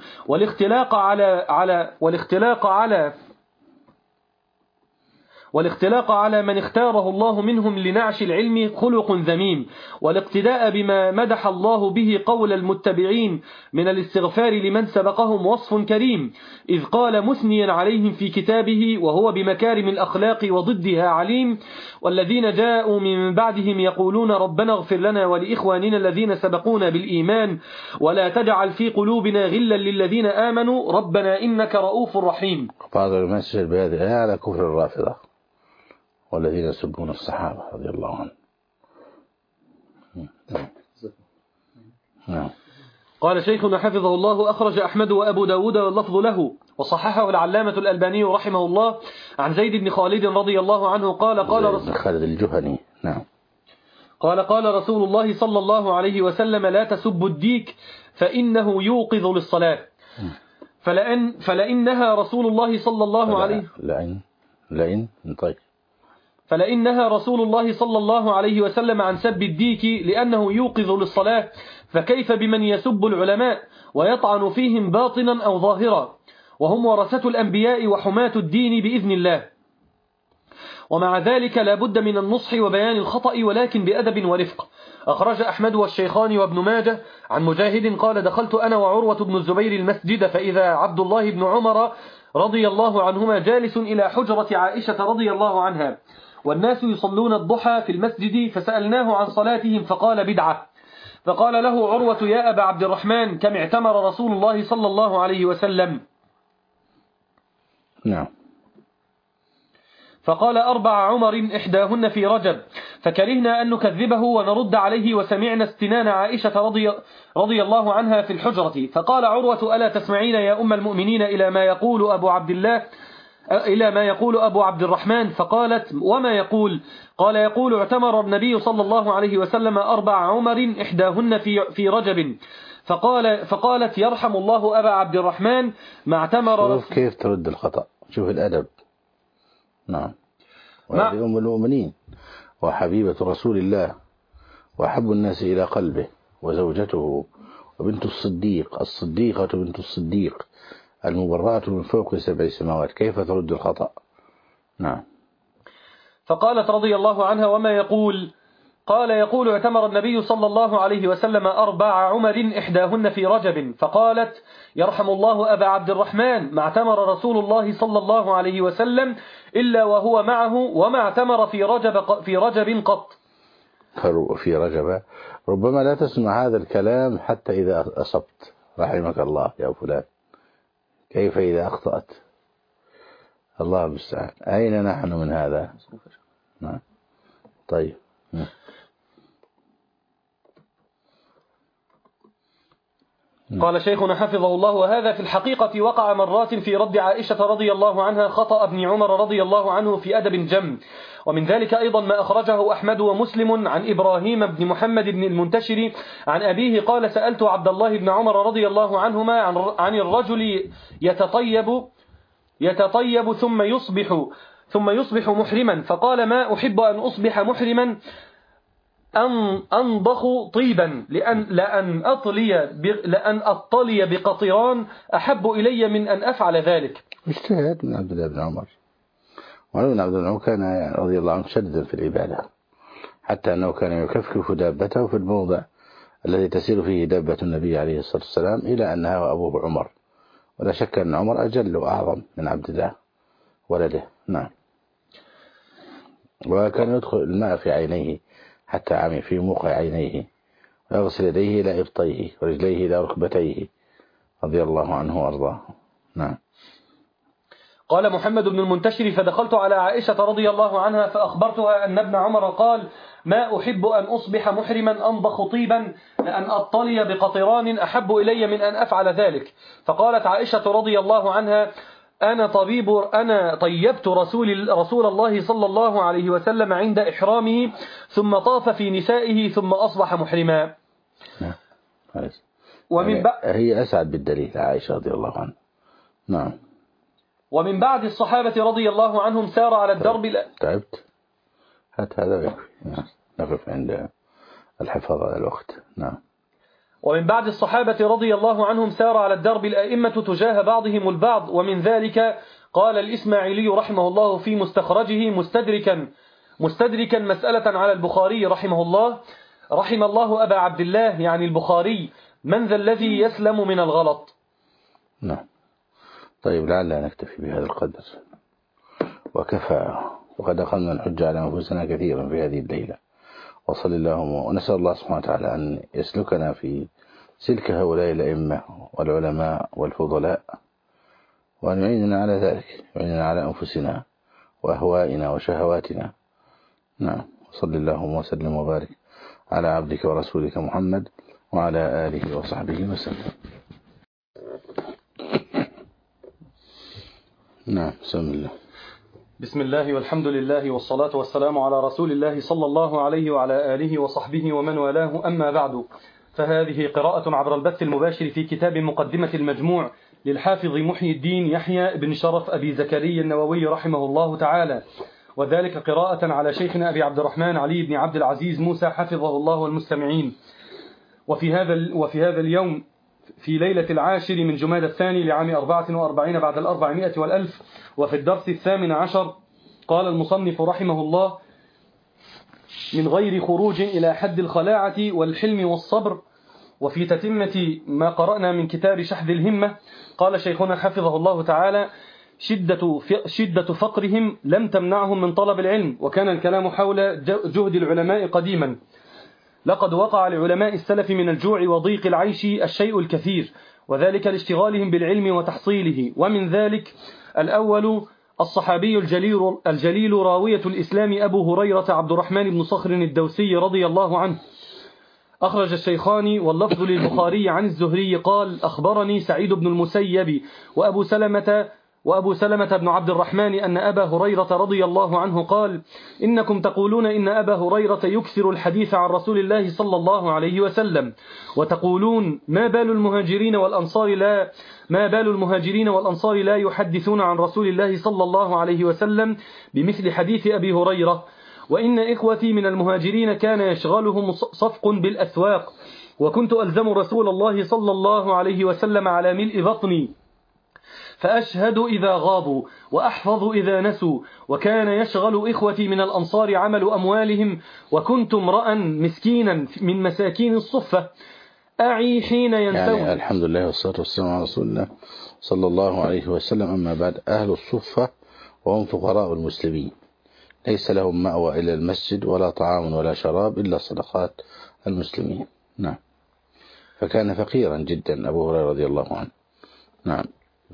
والاختلاق على من اختاره الله منهم لنعش العلم خلق ذميم والاقتداء بما مدح الله به قول المتبعين من الاستغفار لمن سبقهم وصف كريم إذ قال مثنيا عليهم في كتابه وهو بمكارم الأخلاق وضدها عليم والذين جاءوا من بعدهم يقولون ربنا اغفر لنا ولإخواننا الذين سبقونا بالإيمان ولا تجعل في قلوبنا غلا للذين آمنوا ربنا إنك رؤوف رحيم.
بعض المسجد بهذه الآية على كفر الرافضة والذين يسبون الصحابة رضي الله عنهم. نعم.
قال شيخنا حفظه الله أخرج أحمد وأبو داود واللفظ له وصححه العلامة الألباني رحمه الله عن زيد بن خالد رضي الله عنه قال
خالد الجهني. نعم.
قال قال رسول الله صلى الله عليه وسلم لا تسبوا الديك فإنه يوقظ للصلاة. فلئنها رسول الله صلى الله عليه
طيب
فلئنها رسول الله صلى الله عليه وسلم عن سب الديك لأنه يوقظ للصلاة، فكيف بمن يسب العلماء ويطعن فيهم باطنا أو ظاهرا، وهم ورثة الأنبياء وحماة الدين بإذن الله. ومع ذلك لا بد من النصح وبيان الخطأ ولكن بأدب ورفق. أخرج أحمد والشيخان وابن ماجه عن مجاهد قال دخلت أنا وعروة بن الزبير المسجد فإذا عبد الله بن عمر رضي الله عنهما جالس إلى حجرة عائشة رضي الله عنها والناس يصلون الضحى في المسجد، فسألناه عن صلاتهم فقال بدعة. فقال له عروة يا أبا عبد الرحمن كم اعتمر رسول الله صلى الله عليه وسلم؟
نعم.
فقال 4 عمر إحداهن في رجب، فكرهنا أن نكذبه ونرد عليه وسمعنا استنان عائشة رضي الله عنها في الحجرة. فقال عروة ألا تسمعين يا أم المؤمنين إلى ما يقول أبو عبد الرحمن؟ فقالت وما يقول؟ قال يقول اعتمر النبي صلى الله عليه وسلم 4 عمر إحداهن في رجب. فقالت يرحم الله أبا عبد الرحمن ما اعتمر.
شوف كيف ترد الخطأ، شوف الأدب. نعم. وهذه أم المؤمنين وحبيبة رسول الله وأحب الناس إلى قلبه وزوجته وبنت الصديقة بنت الصديق المبرأة من فوق 7 سماوات، كيف ترد الخطأ؟ نعم.
فقالت رضي الله عنها وما يقول؟ قال يقول اعتمر النبي صلى الله عليه وسلم 4 عمر إحداهن في رجب. فقالت يرحم الله أبا عبد الرحمن ما اعتمر رسول الله صلى الله عليه وسلم إلا وهو معه وما اعتمر في رجب قط.
في رجب ربما لا تسمع هذا الكلام حتى إذا أصبت، رحمك الله يا فلان، كيف إذا أخطأت؟ الله المستعان. أين نحن من هذا؟ طيب.
قال شيخنا حفظه الله وهذا في الحقيقة وقع مرات في رد عائشة رضي الله عنها خطأ ابن عمر رضي الله عنه في أدب جم. ومن ذلك أيضا ما أخرجه أحمد ومسلم عن إبراهيم بن محمد بن المنتشر عن أبيه قال سألت عبد الله بن عمر رضي الله عنهما عن الرجل يتطيب ثم يصبح محرما، فقال ما أحب أن أصبح محرما أنضخ طيبا لأن أطلي بقطران أحب إلي من أن أفعل ذلك.
اجتهاد من عبد الله بن عمر. وعلي بن عبد الله كان رضي الله عنه شديدا في العبادة حتى أنه كان يكفكف دابته في الموضع الذي تسير فيه دابة النبي عليه الصلاة والسلام إلى أنها أبوه عمر، ولا شك أن عمر أجل وأعظم من عبد الله ولده. نعم. وكان يدخل الماء في عينيه حتى عمي في موقع عينيه، ويغسل يديه إلى إبطيه ورجليه إلى ركبتيه رضي الله عنه وأرضاه. نعم.
قال محمد بن المنتشر فدخلت على عائشة رضي الله عنها فأخبرتها أن ابن عمر قال ما أحب أن أصبح محرما أنضخ طيبا لأن أطلي بقطران أحب إلي من أن أفعل ذلك. فقالت عائشة رضي الله عنها أنا طيبت رسول الله صلى الله عليه وسلم عند إحرامه ثم طاف في نسائه ثم أصبح محرما.
هي أسعد بالدليل عائشة رضي الله عنها. نعم.
ومن بعد الصحابة رضي الله عنهم سار على الدرب.
تعبت؟ هذا يكفي. نقف عند الحفاظ على الوقت. نعم.
ومن بعد الصحابة رضي الله عنهم سار على الدرب الأئمة تجاه بعضهم البعض. ومن ذلك قال الإسماعيلي رحمه الله في مستخرجه مستدركا مسألة على البخاري رحمه الله رحم الله أبا عبد الله يعني البخاري من ذا الذي يسلم من الغلط.
نعم. طيب لعلنا نكتفي بهذا القدر وكفى، وقد أخذنا الحجة على أنفسنا كثيرا في هذه الليلة. وصل اللهم ونسأل الله سبحانه وتعالى أن يسلكنا في سلك هؤلاء الأئمة والعلماء والفضلاء، وأن يعيننا على ذلك، يعيننا على أنفسنا وأهوائنا وشهواتنا. نعم. وصل اللهم وسلم وبارك على عبدك ورسولك محمد وعلى آله وصحبه وسلم. نعم. بسم الله.
بسم الله والحمد لله والصلاة والسلام على رسول الله صلى الله عليه وعلى آله وصحبه ومن والاه، أما بعد، فهذه قراءة عبر البث المباشر في كتاب مقدمة المجموع للحافظ محي الدين يحيى بن شرف أبي زكريا النووي رحمه الله تعالى، وذلك قراءة على شيخنا أبي عبد الرحمن علي بن عبد العزيز موسى حفظه الله والمستمعين. وفي هذا اليوم في ليلة 10 من جمادى الثاني لعام 44 بعد 400 والألف، وفي الدرس 18 قال المصنف رحمه الله: من غير خروج إلى حد الخلاعة والحلم والصبر. وفي تتمة ما قرأنا من كتاب شحذ الهمة قال شيخنا حفظه الله تعالى: شدة فقرهم لم تمنعهم من طلب العلم. وكان الكلام حول جهد العلماء قديما. لقد وقع لعلماء السلف من الجوع وضيق العيش الشيء الكثير، وذلك لاشتغالهم بالعلم وتحصيله. ومن ذلك الأول الصحابي الجليل راوية الإسلام أبو هريرة عبد الرحمن بن صخر الدوسي رضي الله عنه. أخرج الشيخان واللفظ للبخاري عن الزهري قال: أخبرني سعيد بن المسيب وأبو سلمة بن عبد الرحمن أن أبا هريرة رضي الله عنه قال: إنكم تقولون إن أبا هريرة يكثر الحديث عن رسول الله صلى الله عليه وسلم، وتقولون ما بال المهاجرين والأنصار لا يحدثون عن رسول الله صلى الله عليه وسلم بمثل حديث أبي هريرة. وإن إخوتي من المهاجرين كان يشغلهم صفق بالأسواق، وكنت ألزم رسول الله صلى الله عليه وسلم على ملء بطني، فأشهد إذا غابوا وأحفظ إذا نسوا. وكان يشغل إخوتي من الأنصار عمل أموالهم، وكنت امرأ مسكينا من مساكين الصفة أعي حين ينسون.
يعني الحمد لله والصلاة والسلام على رسول الله صلى الله عليه وسلم. أما بعد، أهل الصفة وهم فقراء المسلمين ليس لهم مأوى إلا المسجد، ولا طعام ولا شراب إلا صدقات المسلمين. نعم، فكان فقيرا جدا أبو هريرة رضي الله عنه. نعم.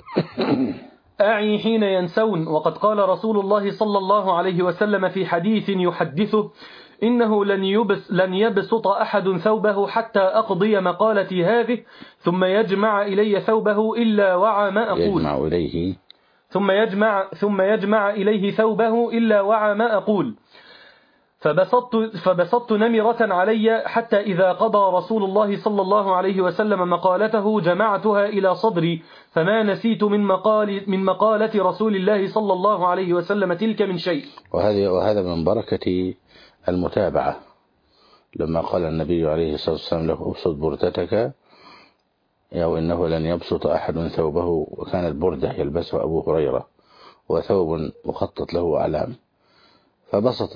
أعي حين ينسون. وقد قال رسول الله صلى الله عليه وسلم في حديث يحدثه: إنه لن يبسط أحد ثوبه حتى أقضي مقالتي هذه ثم يجمع إلي ثوبه إلا وعى ما أقول. ثم يجمع إليه ثوبه إلا وعى ما أقول. فبسطت نمرة علي حتى إذا قضى رسول الله صلى الله عليه وسلم مقالته جمعتها إلى صدري، فما نسيت من مقالة رسول الله صلى الله عليه وسلم تلك من شيء.
وهذا من بركة المتابعة. لما قال النبي عليه الصلاة والسلام له: أبسط بردتك، أو إنه لن يبسط أحد ثوبه، وكانت بردة يلبسها أبو هريرة وثوب مخطط له أعلام، فبسط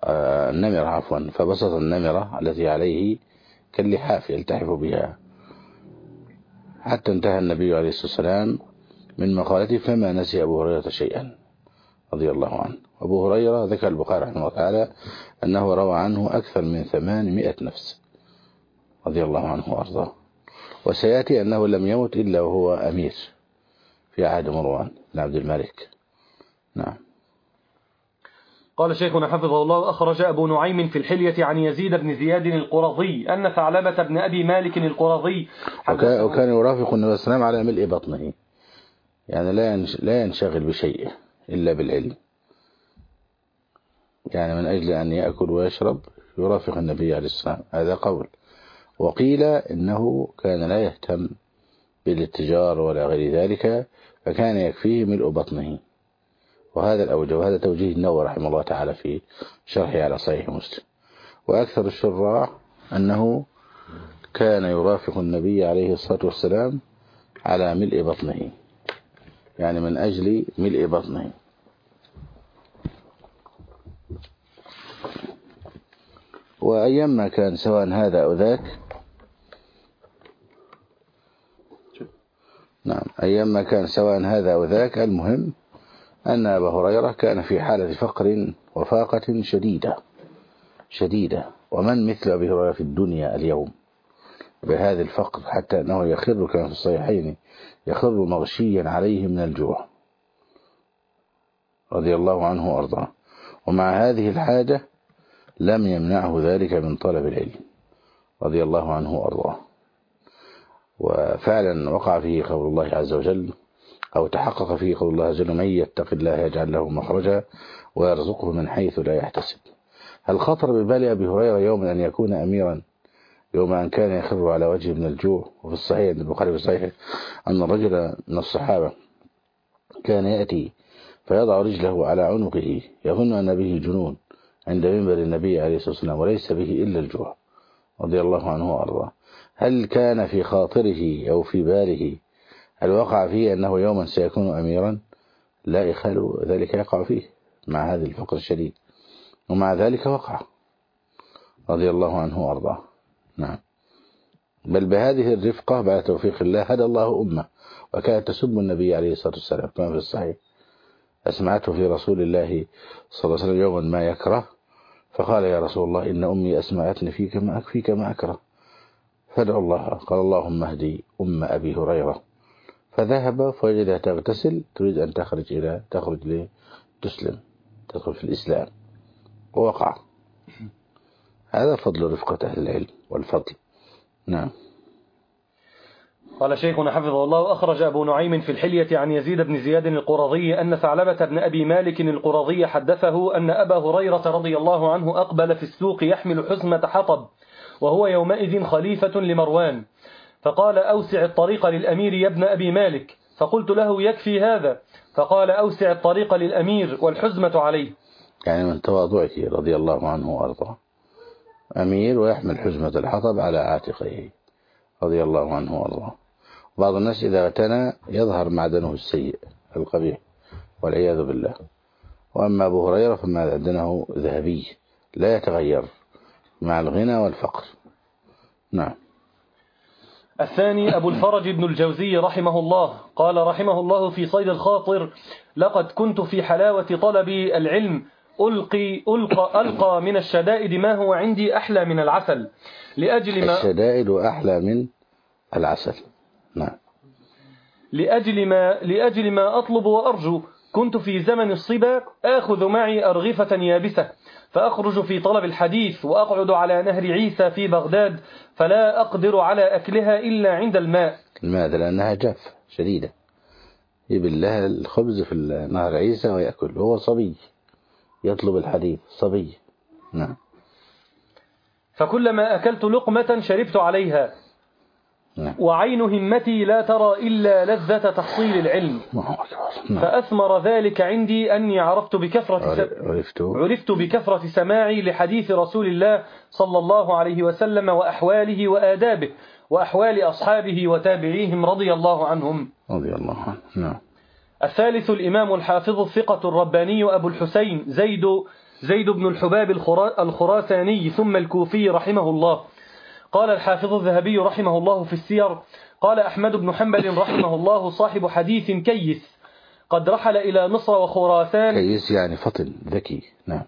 النمرة التي عليه كاللحاف يلتحف بها، حتى انتهى النبي عليه الصلاة والسلام من مقالته، فما نسي أبو هريرة شيئا رضي الله عنه. أبو هريرة ذكر البخاري رحمه الله تعالى أنه روى عنه أكثر من 800 نفس رضي الله عنه وأرضاه. وسيأتي أنه لم يمت إلا وهو أمير في عهد مروان بن عبد الملك. نعم.
قال شيخنا حفظه الله: أخرج أبو نعيم في الحلية عن يزيد بن زياد القرظي أن ثعلبة بن أبي مالك القرظي
وكان يرافق النبي صلى الله عليه وسلم على ملء بطنه، يعني لا ينشغل بشيء إلا بالعلم، يعني من أجل أن يأكل ويشرب يرافق النبي عليه الصلاة والسلام. هذا قول. وقيل إنه كان لا يهتم بالاتجار ولا غير ذلك، فكان يكفيه ملء بطنه. وهذا الأوجه، وهذا توجيه النووي رحمه الله تعالى في شرحه على صحيح مسلم. وأكثر الشراح أنه كان يرافق النبي عليه الصلاة والسلام على ملء بطنه، يعني من أجل ملء بطنه. وأيام ما كان سواء هذا أو ذاك، نعم، أيام ما كان سواء هذا أو ذاك، المهم أن أبا هريرة كان في حالة فقر وفاقة شديدة. ومن مثل أبي هريرة في الدنيا اليوم بهذا الفقر، حتى أنه يخر كما في الصحيحين، يخر مغشيا عليه من الجوع رضي الله عنه وأرضاه. ومع هذه الحاجة لم يمنعه ذلك من طلب العلم رضي الله عنه وأرضاه. وفعلا وقع فيه قول الله عز وجل: أو تحقق فيه قول الله عز وجل: من يتق الله يجعل له مخرجا ويرزقه من حيث لا يحتسب. هل خطر ببال أبي هريرة يوما أن يكون أميرا يوم أن كان يخر على وجهه من الجوع؟ وفي الصحيح عند البخاري في صحيح أن رجلا من الصحابة كان يأتي فيضع رجله على عنقه يظن أن به جنون عند منبر النبي عليه الصلاة والسلام وليس به إلا الجوع، رضي الله عنه وأرضاه. هل كان في خاطره أو في باله، هل وقع فيه أنه يوما سيكون أميرا؟ لا يخال ذلك يقع فيه مع هذا الفقر الشديد، ومع ذلك وقع، رضي الله عنه وأرضاه. نعم. بل بهذه الرفقة بعد توفيق الله هدى الله أمة، وكانت تسب النبي عليه الصلاة والسلام كما في الصحيح. أسمعته في رسول الله صلى الله عليه وسلم يوما ما يكره، فقال: يا رسول الله إن أمي أسمعتني فيك ما أكره، فادعو الله. قال: اللهم اهدي أم أبي هريرة. فذهب فوجدها تغتسل تريد أن تخرج لتسلم، تدخل في الإسلام، ووقع. هذا فضل رفقة أهل العلم والفضل. نعم.
قال شيخنا حفظه الله: أخرج أبو نعيم في الحلية عن يزيد بن زياد القرظي أن ثعلبة بن أبي مالك القرظي حدثه أن أبا هريرة رضي الله عنه أقبل في السوق يحمل حزمة حطب، وهو يومئذ خليفة لمروان، فقال: أوسع الطريق للأمير يا ابن أبي مالك. فقلت له: يكفي هذا. فقال: أوسع الطريق للأمير والحزمة عليه.
يعني من تواضعه رضي الله عنه وأرضاه، أمير ويحمل حزمة الحطب على عاتقه، رضي الله عنه وأرضاه. بعض الناس إذا اغتنى يظهر معدنه السيء القبيح والعياذ بالله. وأما أبو هريرة فمعدنه ذهبي لا يتغير مع الغنى والفقر. نعم.
الثاني أبو الفرج بن الجوزي رحمه الله قال رحمه الله في صيد الخاطر: لقد كنت في حلاوة طلبي العلم ألقى من الشدائد ما هو عندي أحلى من العسل
الشدائد أحلى من العسل. نعم.
لأجل ما أطلب وأرجو. كنت في زمن الصبا آخذ معي أرغفة يابسة، فأخرج في طلب الحديث، وأقعد على نهر عيسى في بغداد، فلا أقدر على أكلها إلا عند الماء.
لماذا؟ لأنها جافة شديدة، يبل لها الخبز في نهر عيسى ويأكل، هو صبي يطلب الحديث، صبي. نعم.
فكلما أكلت لقمة شربت عليها.
نعم.
وعين همتي لا ترى إلا لذة تحصيل العلم.
نعم.
فأثمر ذلك عندي أني عرفت بكثرة سماعي لحديث رسول الله صلى الله عليه وسلم وأحواله وآدابه وأحوال أصحابه وتابعيهم رضي الله عنهم.
رضي الله عنه. نعم.
الثالث الإمام الحافظ الثقة الرباني أبو الحسين زيد بن الحباب الخراساني ثم الكوفي رحمه الله. قال الحافظ الذهبي رحمه الله في السير: قال أحمد بن حنبل رحمه الله: صاحب حديث كيس، قد رحل إلى مصر وخراسان.
كيس يعني فطن ذكي. نعم.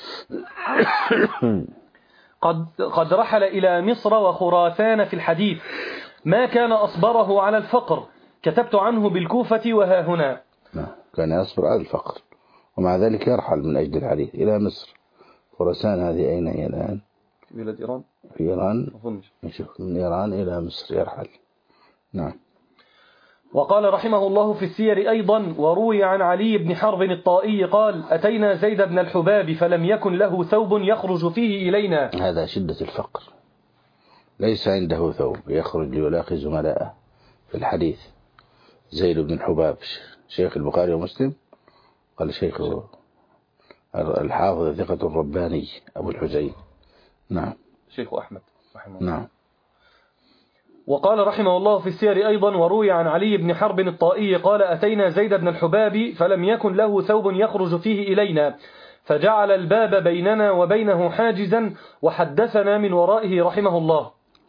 قد رحل إلى مصر وخراسان في الحديث، ما كان أصبره على الفقر، كتبت عنه بالكوفة وها هنا.
نعم. كان يصبر على الفقر ومع ذلك يرحل من أجل الحديث إلى مصر. خراسان هذه أين هي الآن؟
في بلاد إيران.
في إيران. نشوف من إيران إلى مصر يرحل. نعم.
وقال رحمه الله في السير أيضا: وروي عن علي بن حرب الطائي قال: أتينا زيد بن الحباب فلم يكن له ثوب يخرج فيه إلينا.
هذا شدة الفقر، ليس عنده ثوب يخرج ليلاقي زملائه في الحديث. زيد بن الحباب شيخ البخاري ومسلم، قال شيخ الحافظ الثقة الرباني أبو الحسين. نعم.
شيخ أحمد رحمه الله.
نعم.
وقال رحمه الله في السير أيضا: وروي عن علي بن حرب الطائي قال: أتينا زيد بن الحباب فلم يكن له ثوب يخرج فيه إلينا، فجعل الباب بيننا وبينه حاجزا، وحدثنا من ورائه رحمه الله.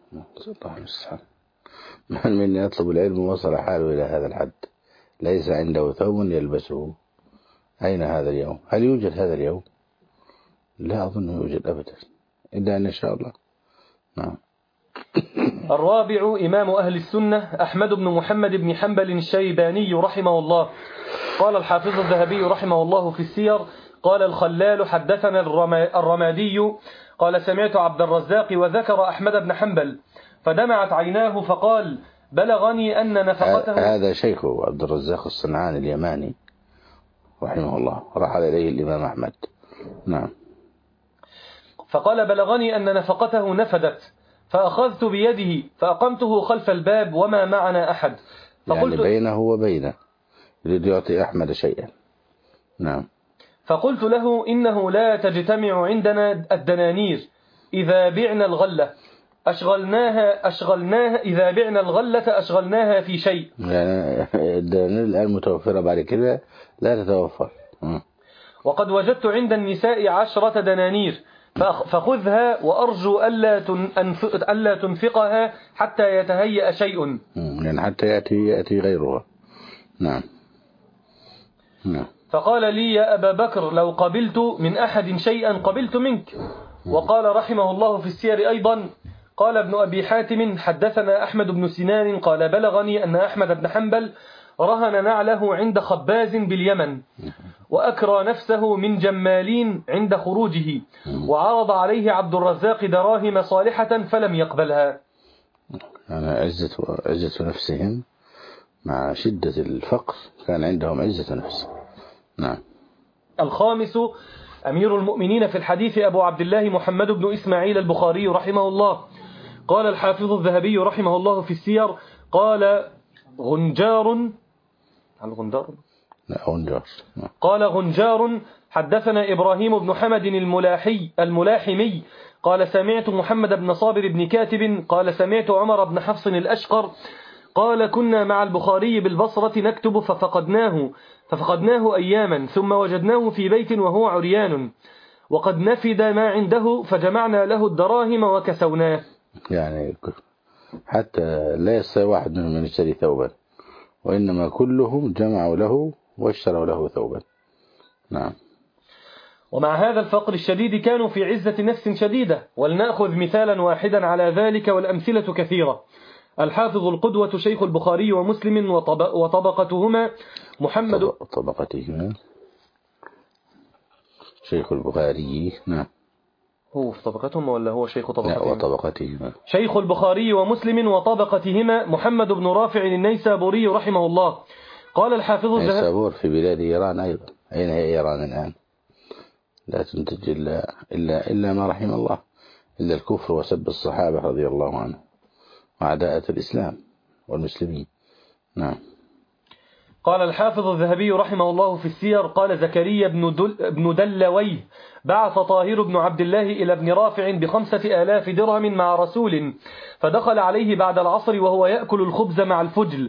من يطلب العلم وصل حاله إلى هذا الحد، ليس عنده ثوب يلبسه. أين هذا اليوم؟ هل يوجد هذا اليوم؟ لا أظن يوجد أبدا، إلا أن شاء الله. نعم.
الرابع إمام أهل السنة أحمد بن محمد بن حنبل الشيباني رحمه الله. قال الحافظ الذهبي رحمه الله في السير: قال الخلال حدثنا الرمادي قال: سمعت عبد الرزاق وذكر أحمد بن حنبل، فدمعت عيناه فقال: بلغني أن نفقته.
هذا شيخه عبد الرزاق الصنعاني اليماني رحمه الله، رحل إليه الإمام أحمد. نعم.
فقال بلغني أن نفقته نفدت، فأخذت بيده فأقمته خلف الباب وما معنا أحد،
يعني بينه وبينه يريد يعطي أحمد شيئا. نعم.
فقلت له إنه لا تجتمع عندنا الدنانير إذا بعنا الغلة أشغلناها إذا بعنا الغلة أشغلناها في شيء.
يعني الدنانير الآن متوفرة، بعد كده لا تتوفر.
وقد وجدت عند النساء 10 دنانير فخذها وأرجو ألا تنفقها حتى يتهيأ شيء.
يعني حتى يأتي غيرها. نعم. نعم.
فقال لي يا أبا بكر لو قبلت من أحد شيئا قبلت منك. وقال رحمه الله في السير أيضا قال ابن أبي حاتم حدثنا أحمد بن سنان قال بلغني أن أحمد بن حنبل رهن نعله عند خباز باليمن وأكرى نفسه من جمالين عند خروجه، وعرض عليه عبد الرزاق دراهم صالحة فلم يقبلها.
يعني عزة نفسهم مع شدة الفقر، كان عندهم عزة نفس. نعم.
الخامس أمير المؤمنين في الحديث أبو عبد الله محمد بن إسماعيل البخاري رحمه الله. قال الحافظ الذهبي رحمه الله في السير قال غنجار قال غنجار حدثنا إبراهيم بن حمد الملاحمي قال سمعت محمد بن صابر بن كاتب قال سمعت عمر بن حفص الأشقر قال كنا مع البخاري بالبصرة نكتب ففقدناه أياما ثم وجدناه في بيت وهو عريان وقد نفد ما عنده فجمعنا له الدراهم وكسوناه.
يعني حتى لا يستطيع واحد منهم أن يشتري ثوبا، وإنما كلهم جمعوا له واشتروا له ثوبا. نعم.
ومع هذا الفقر الشديد كانوا في عزة نفس شديدة، ولنأخذ مثالا واحدا على ذلك والأمثلة كثيرة. الحافظ القدوة شيخ البخاري ومسلم وطبقتهما محمد
طبقتهما شيخ البخاري. نعم.
هو في طبقتهما ولا هو شيخ طبقتهما؟
وطبقتهما
شيخ البخاري ومسلم وطبقتهما محمد بن رافع النيسابوري رحمه الله. قال الحافظ
النيسابور في بلاد إيران أيضا. أين هي إيران الآن؟ لا تنتج إلا ما رحم الله، إلا الكفر وسب الصحابة رضي الله عنهم وعداءة الإسلام والمسلمين. نعم.
قال الحافظ الذهبي رحمه الله في السير قال زكريا بن دلويه بعث طاهر بن عبد الله إلى ابن رافع ب5,000 درهم مع رسول، فدخل عليه بعد العصر وهو يأكل الخبز مع الفجل.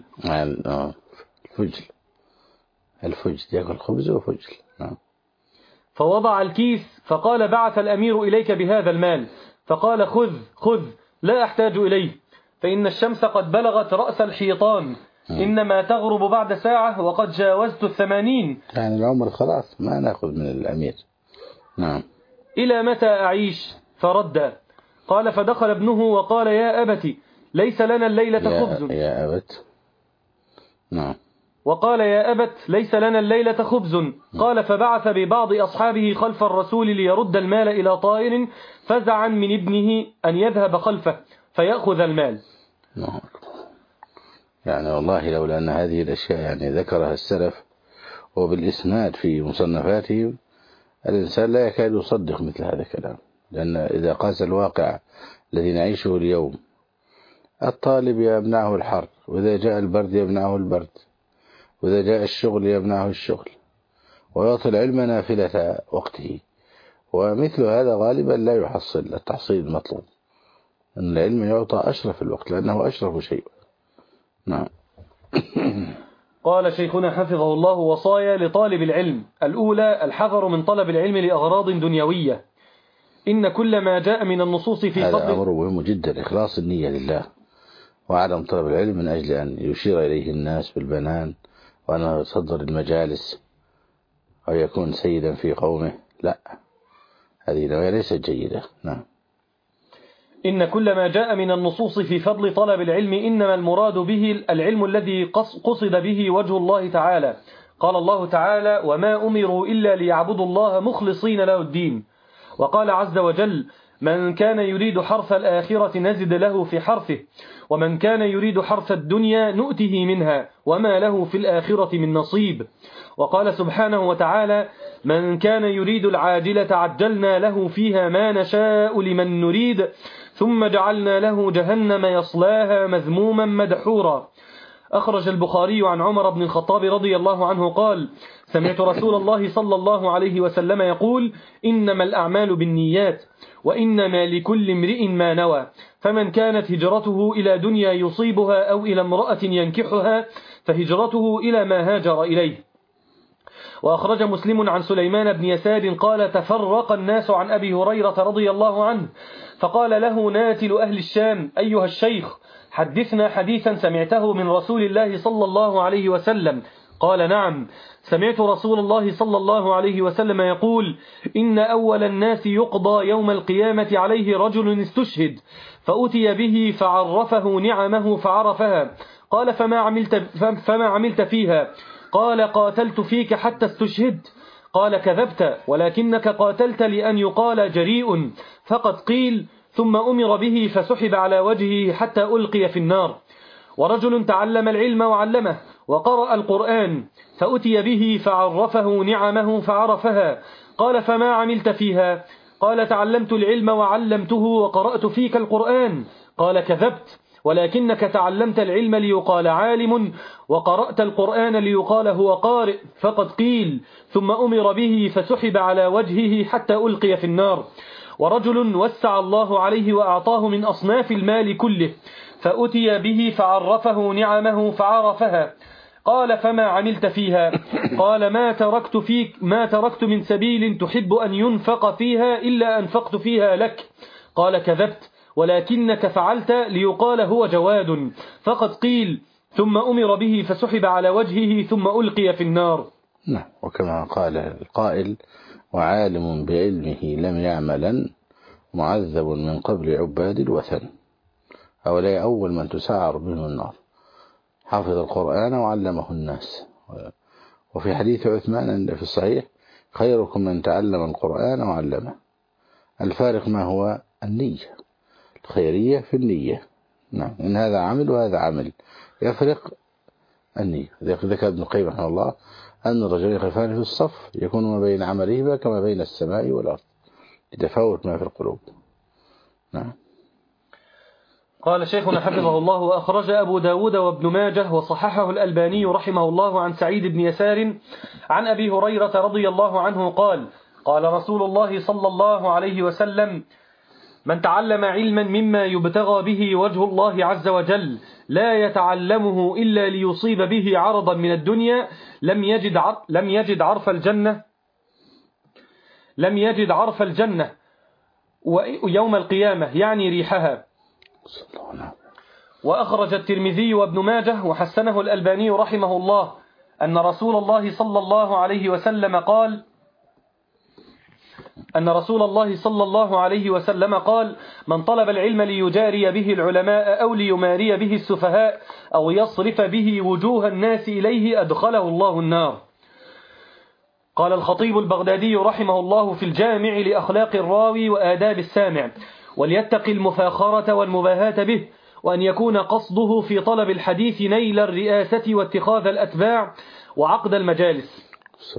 الفجل يأكل خبز وفجل. نعم.
فوضع الكيس فقال بعث الأمير إليك بهذا المال، فقال خذ لا أحتاج إليه، فإن الشمس قد بلغت رأس الحيطان، إنما تغرب بعد ساعة وقد جاوزت 80.
يعني العمر خلاص ما نأخذ من الأمير. نعم.
إلى متى أعيش؟ فرد. قال فدخل ابنه وقال يا أبت ليس لنا الليلة خبز.
يا أبت. نعم.
وقال يا أبت ليس لنا الليلة خبز. قال فبعث ببعض أصحابه خلف الرسول ليرد المال إلى طائر، فزعا من ابنه أن يذهب خلفه فيأخذ المال.
نعم. يعني والله لولا أن هذه الأشياء يعني ذكرها السلف وبالإسناد في مصنفاتهم، الإنسان لا يكاد يصدق مثل هذا الكلام. لأن إذا قاس الواقع الذي نعيشه اليوم، الطالب يمنعه الحر، وإذا جاء البرد يمنعه البرد، وإذا جاء الشغل يمنعه الشغل، ويعطي العلم نافلة وقته، ومثل هذا غالبا لا يحصل التحصيل المطلوب. أن العلم يعطى أشرف الوقت لأنه أشرف شيء. نعم.
قال شيخنا حفظه الله وصايا لطالب العلم: الأولى الحذر من طلب العلم لأغراض دنيوية. إن كل ما جاء من النصوص في فضل
هذا أمر مهم جدا، إخلاص النية لله، وعدم طلب العلم من أجل أن يشير إليه الناس بالبنان وأنه يتصدر المجالس أو يكون سيدا في قومه. لا، هذه نوعية ليست جيدة. نعم.
إن كل ما جاء من النصوص في فضل طلب العلم إنما المراد به العلم الذي قصد به وجه الله تعالى. قال الله تعالى: وما أمروا إلا ليعبدوا الله مخلصين له الدين. وقال عز وجل: من كان يريد حرث الآخرة نزد له في حرثه ومن كان يريد حرث الدنيا نؤته منها وما له في الآخرة من نصيب. وقال سبحانه وتعالى من كان يريد العاجلة عجلنا له فيها ما نشاء لمن نريد ثم جعلنا له جهنم يصلاها مذموما مدحورا. أخرج البخاري عن عمر بن الخطاب رضي الله عنه قال سمعت رسول الله صلى الله عليه وسلم يقول إنما الأعمال بالنيات وإنما لكل امرئ ما نوى فمن كانت هجرته إلى دنيا يصيبها أو إلى امرأة ينكحها فهجرته إلى ما هاجر إليه. وأخرج مسلم عن سليمان بن يسار قال تفرق الناس عن أبي هريرة رضي الله عنه فقال له ناتل أهل الشام أيها الشيخ حدثنا حديثا سمعته من رسول الله صلى الله عليه وسلم. قال نعم سمعت رسول الله صلى الله عليه وسلم يقول إن أول الناس يقضى يوم القيامة عليه رجل استشهد فأتي به فعرفه نعمه فعرفها قال فما عملت فيها قال قاتلت فيك حتى استشهدت قال كذبت ولكنك قاتلت لأن يقال جريء فقد قيل ثم أمر به فسحب على وجهه حتى ألقي في النار. ورجل تعلم العلم وعلمه وقرأ القرآن فأتي به فعرفه نعمه فعرفها قال فما عملت فيها قال تعلمت العلم وعلمته وقرأت فيك القرآن قال كذبت ولكنك تعلمت العلم ليقال عالم وقرأت القرآن ليقال هو قارئ فقد قيل ثم أمر به فسحب على وجهه حتى ألقي في النار. ورجل وسع الله عليه وأعطاه من أصناف المال كله فأتي به فعرفه نعمه فعرفها قال فما عملت فيها قال ما تركت من سبيل تحب أن ينفق فيها إلا أنفقت فيها لك قال كذبت ولكنك فعلت ليقال هو جواد فقد قيل ثم أمر به فسحب على وجهه ثم ألقي في النار.
نعم. وكما قال القائل وعالم بعلمه لم يعملا معذب من قبل عباد الوثن هؤلاء أول من تسعر بهم النار حفظ القرآن وعلمه الناس. وفي حديث عثمان في الصحيح خيركم من تعلم القرآن وعلمه. الفارق ما هو النية الخيرية في النية. نعم إن هذا عمل وهذا عمل يفرق النية. ذكر ابن القيم رحمه الله أن الرجل يخفان في الصف يكون ما بين عمله كما بين السماء والأرض لتفاوت ما في القلوب. نعم.
قال شيخنا حفظه الله وأخرج أبو داود وابن ماجه وصححه الألباني رحمه الله عن سعيد بن يسار عن أبي هريرة رضي الله عنه قال قال رسول الله صلى الله عليه وسلم من تعلم علما مما يبتغى به وجه الله عز وجل لا يتعلمه إلا ليصيب به عرضا من الدنيا لم يجد عرف الجنة ويوم القيامة يعني ريحها. وأخرج الترمذي وابن ماجه وحسنه الألباني رحمه الله أن رسول الله صلى الله عليه وسلم قال من طلب العلم ليجاري به العلماء أو ليماري به السفهاء أو يصرف به وجوه الناس إليه أدخله الله النار. قال الخطيب البغدادي رحمه الله في الجامع لأخلاق الراوي وآداب السامع وليتقي المفاخرة والمباهاة به وأن يكون قصده في طلب الحديث نيل الرئاسة واتخاذ الأتباع وعقد المجالس.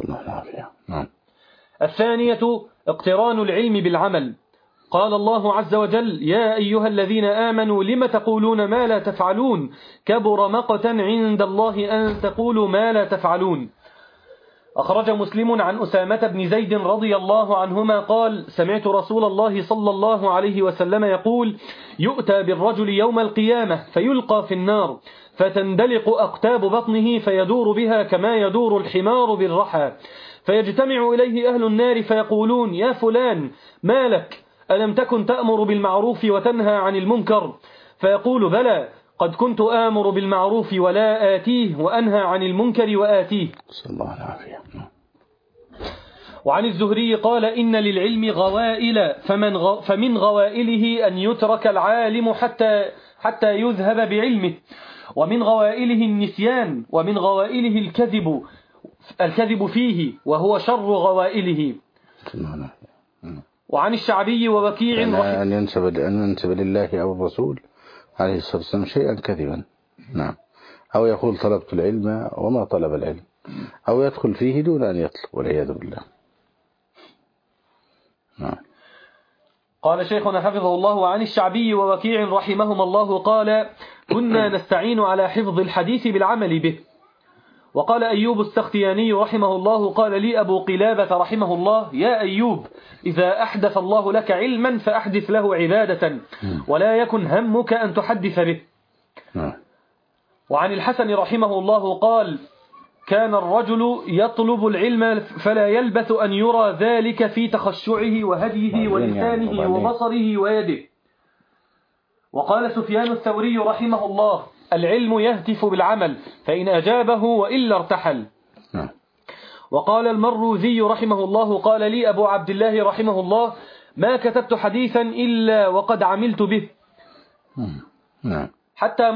الثانية اقتران العلم بالعمل. قال الله عز وجل يا أيها الذين آمنوا لم تقولون ما لا تفعلون كبر مقتا عند الله أن تقولوا ما لا تفعلون. أخرج مسلم عن أسامة بن زيد رضي الله عنهما قال سمعت رسول الله صلى الله عليه وسلم يقول يؤتى بالرجل يوم القيامة فيلقى في النار فتندلق أقتاب بطنه فيدور بها كما يدور الحمار بالرحى فيجتمع إليه أهل النار فيقولون يا فلان ما لك ألم تكن تأمر بالمعروف وتنهى عن المنكر فيقول بلى قد كنت آمر بالمعروف ولا آتيه وأنهى عن المنكر وآتيه. صلى الله عليه وسلم. وعن الزهري قال إن للعلم غوائل فمن غوائله أن يترك العالم حتى يذهب بعلمه ومن غوائله النسيان ومن غوائله الكذب فيه وهو شر غوائله. وعن الشعبي ووكيع
يعني أن ينسب لله أو الرسول عليه الصلاة والسلام شيئا كذبا. نعم. أو يقول طلبت العلم وما طلب العلم، أو يدخل فيه دون أن يطلب والعياذ بالله. نعم.
قال شيخنا حفظه الله: عن الشعبي ووكيع رحمهما الله قال: كنا نستعين على حفظ الحديث بالعمل به. وقال أيوب السختياني رحمه الله: قال لي أبو قلابة رحمه الله: يا أيوب، إذا أحدث الله لك علما فأحدث له عبادة، ولا يكن همك أن تحدث به. وعن الحسن رحمه الله قال: كان الرجل يطلب العلم فلا يلبث أن يرى ذلك في تخشعه وهديه ولسانه وبصره ويده. وقال سفيان الثوري رحمه الله: العلم يهتف بالعمل، فإن أجابه وإلا ارتحل. وقال المروذي رحمه الله: قال لي أبو عبد الله رحمه الله: ما كتبت حديثا إلا وقد عملت به. حتى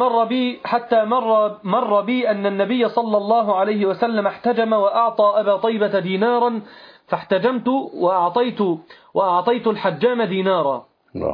مر بي أن النبي صلى الله عليه وسلم احتجم وأعطى أبا طيبة دينارا، فاحتجمت وأعطيت الحجام دينارا.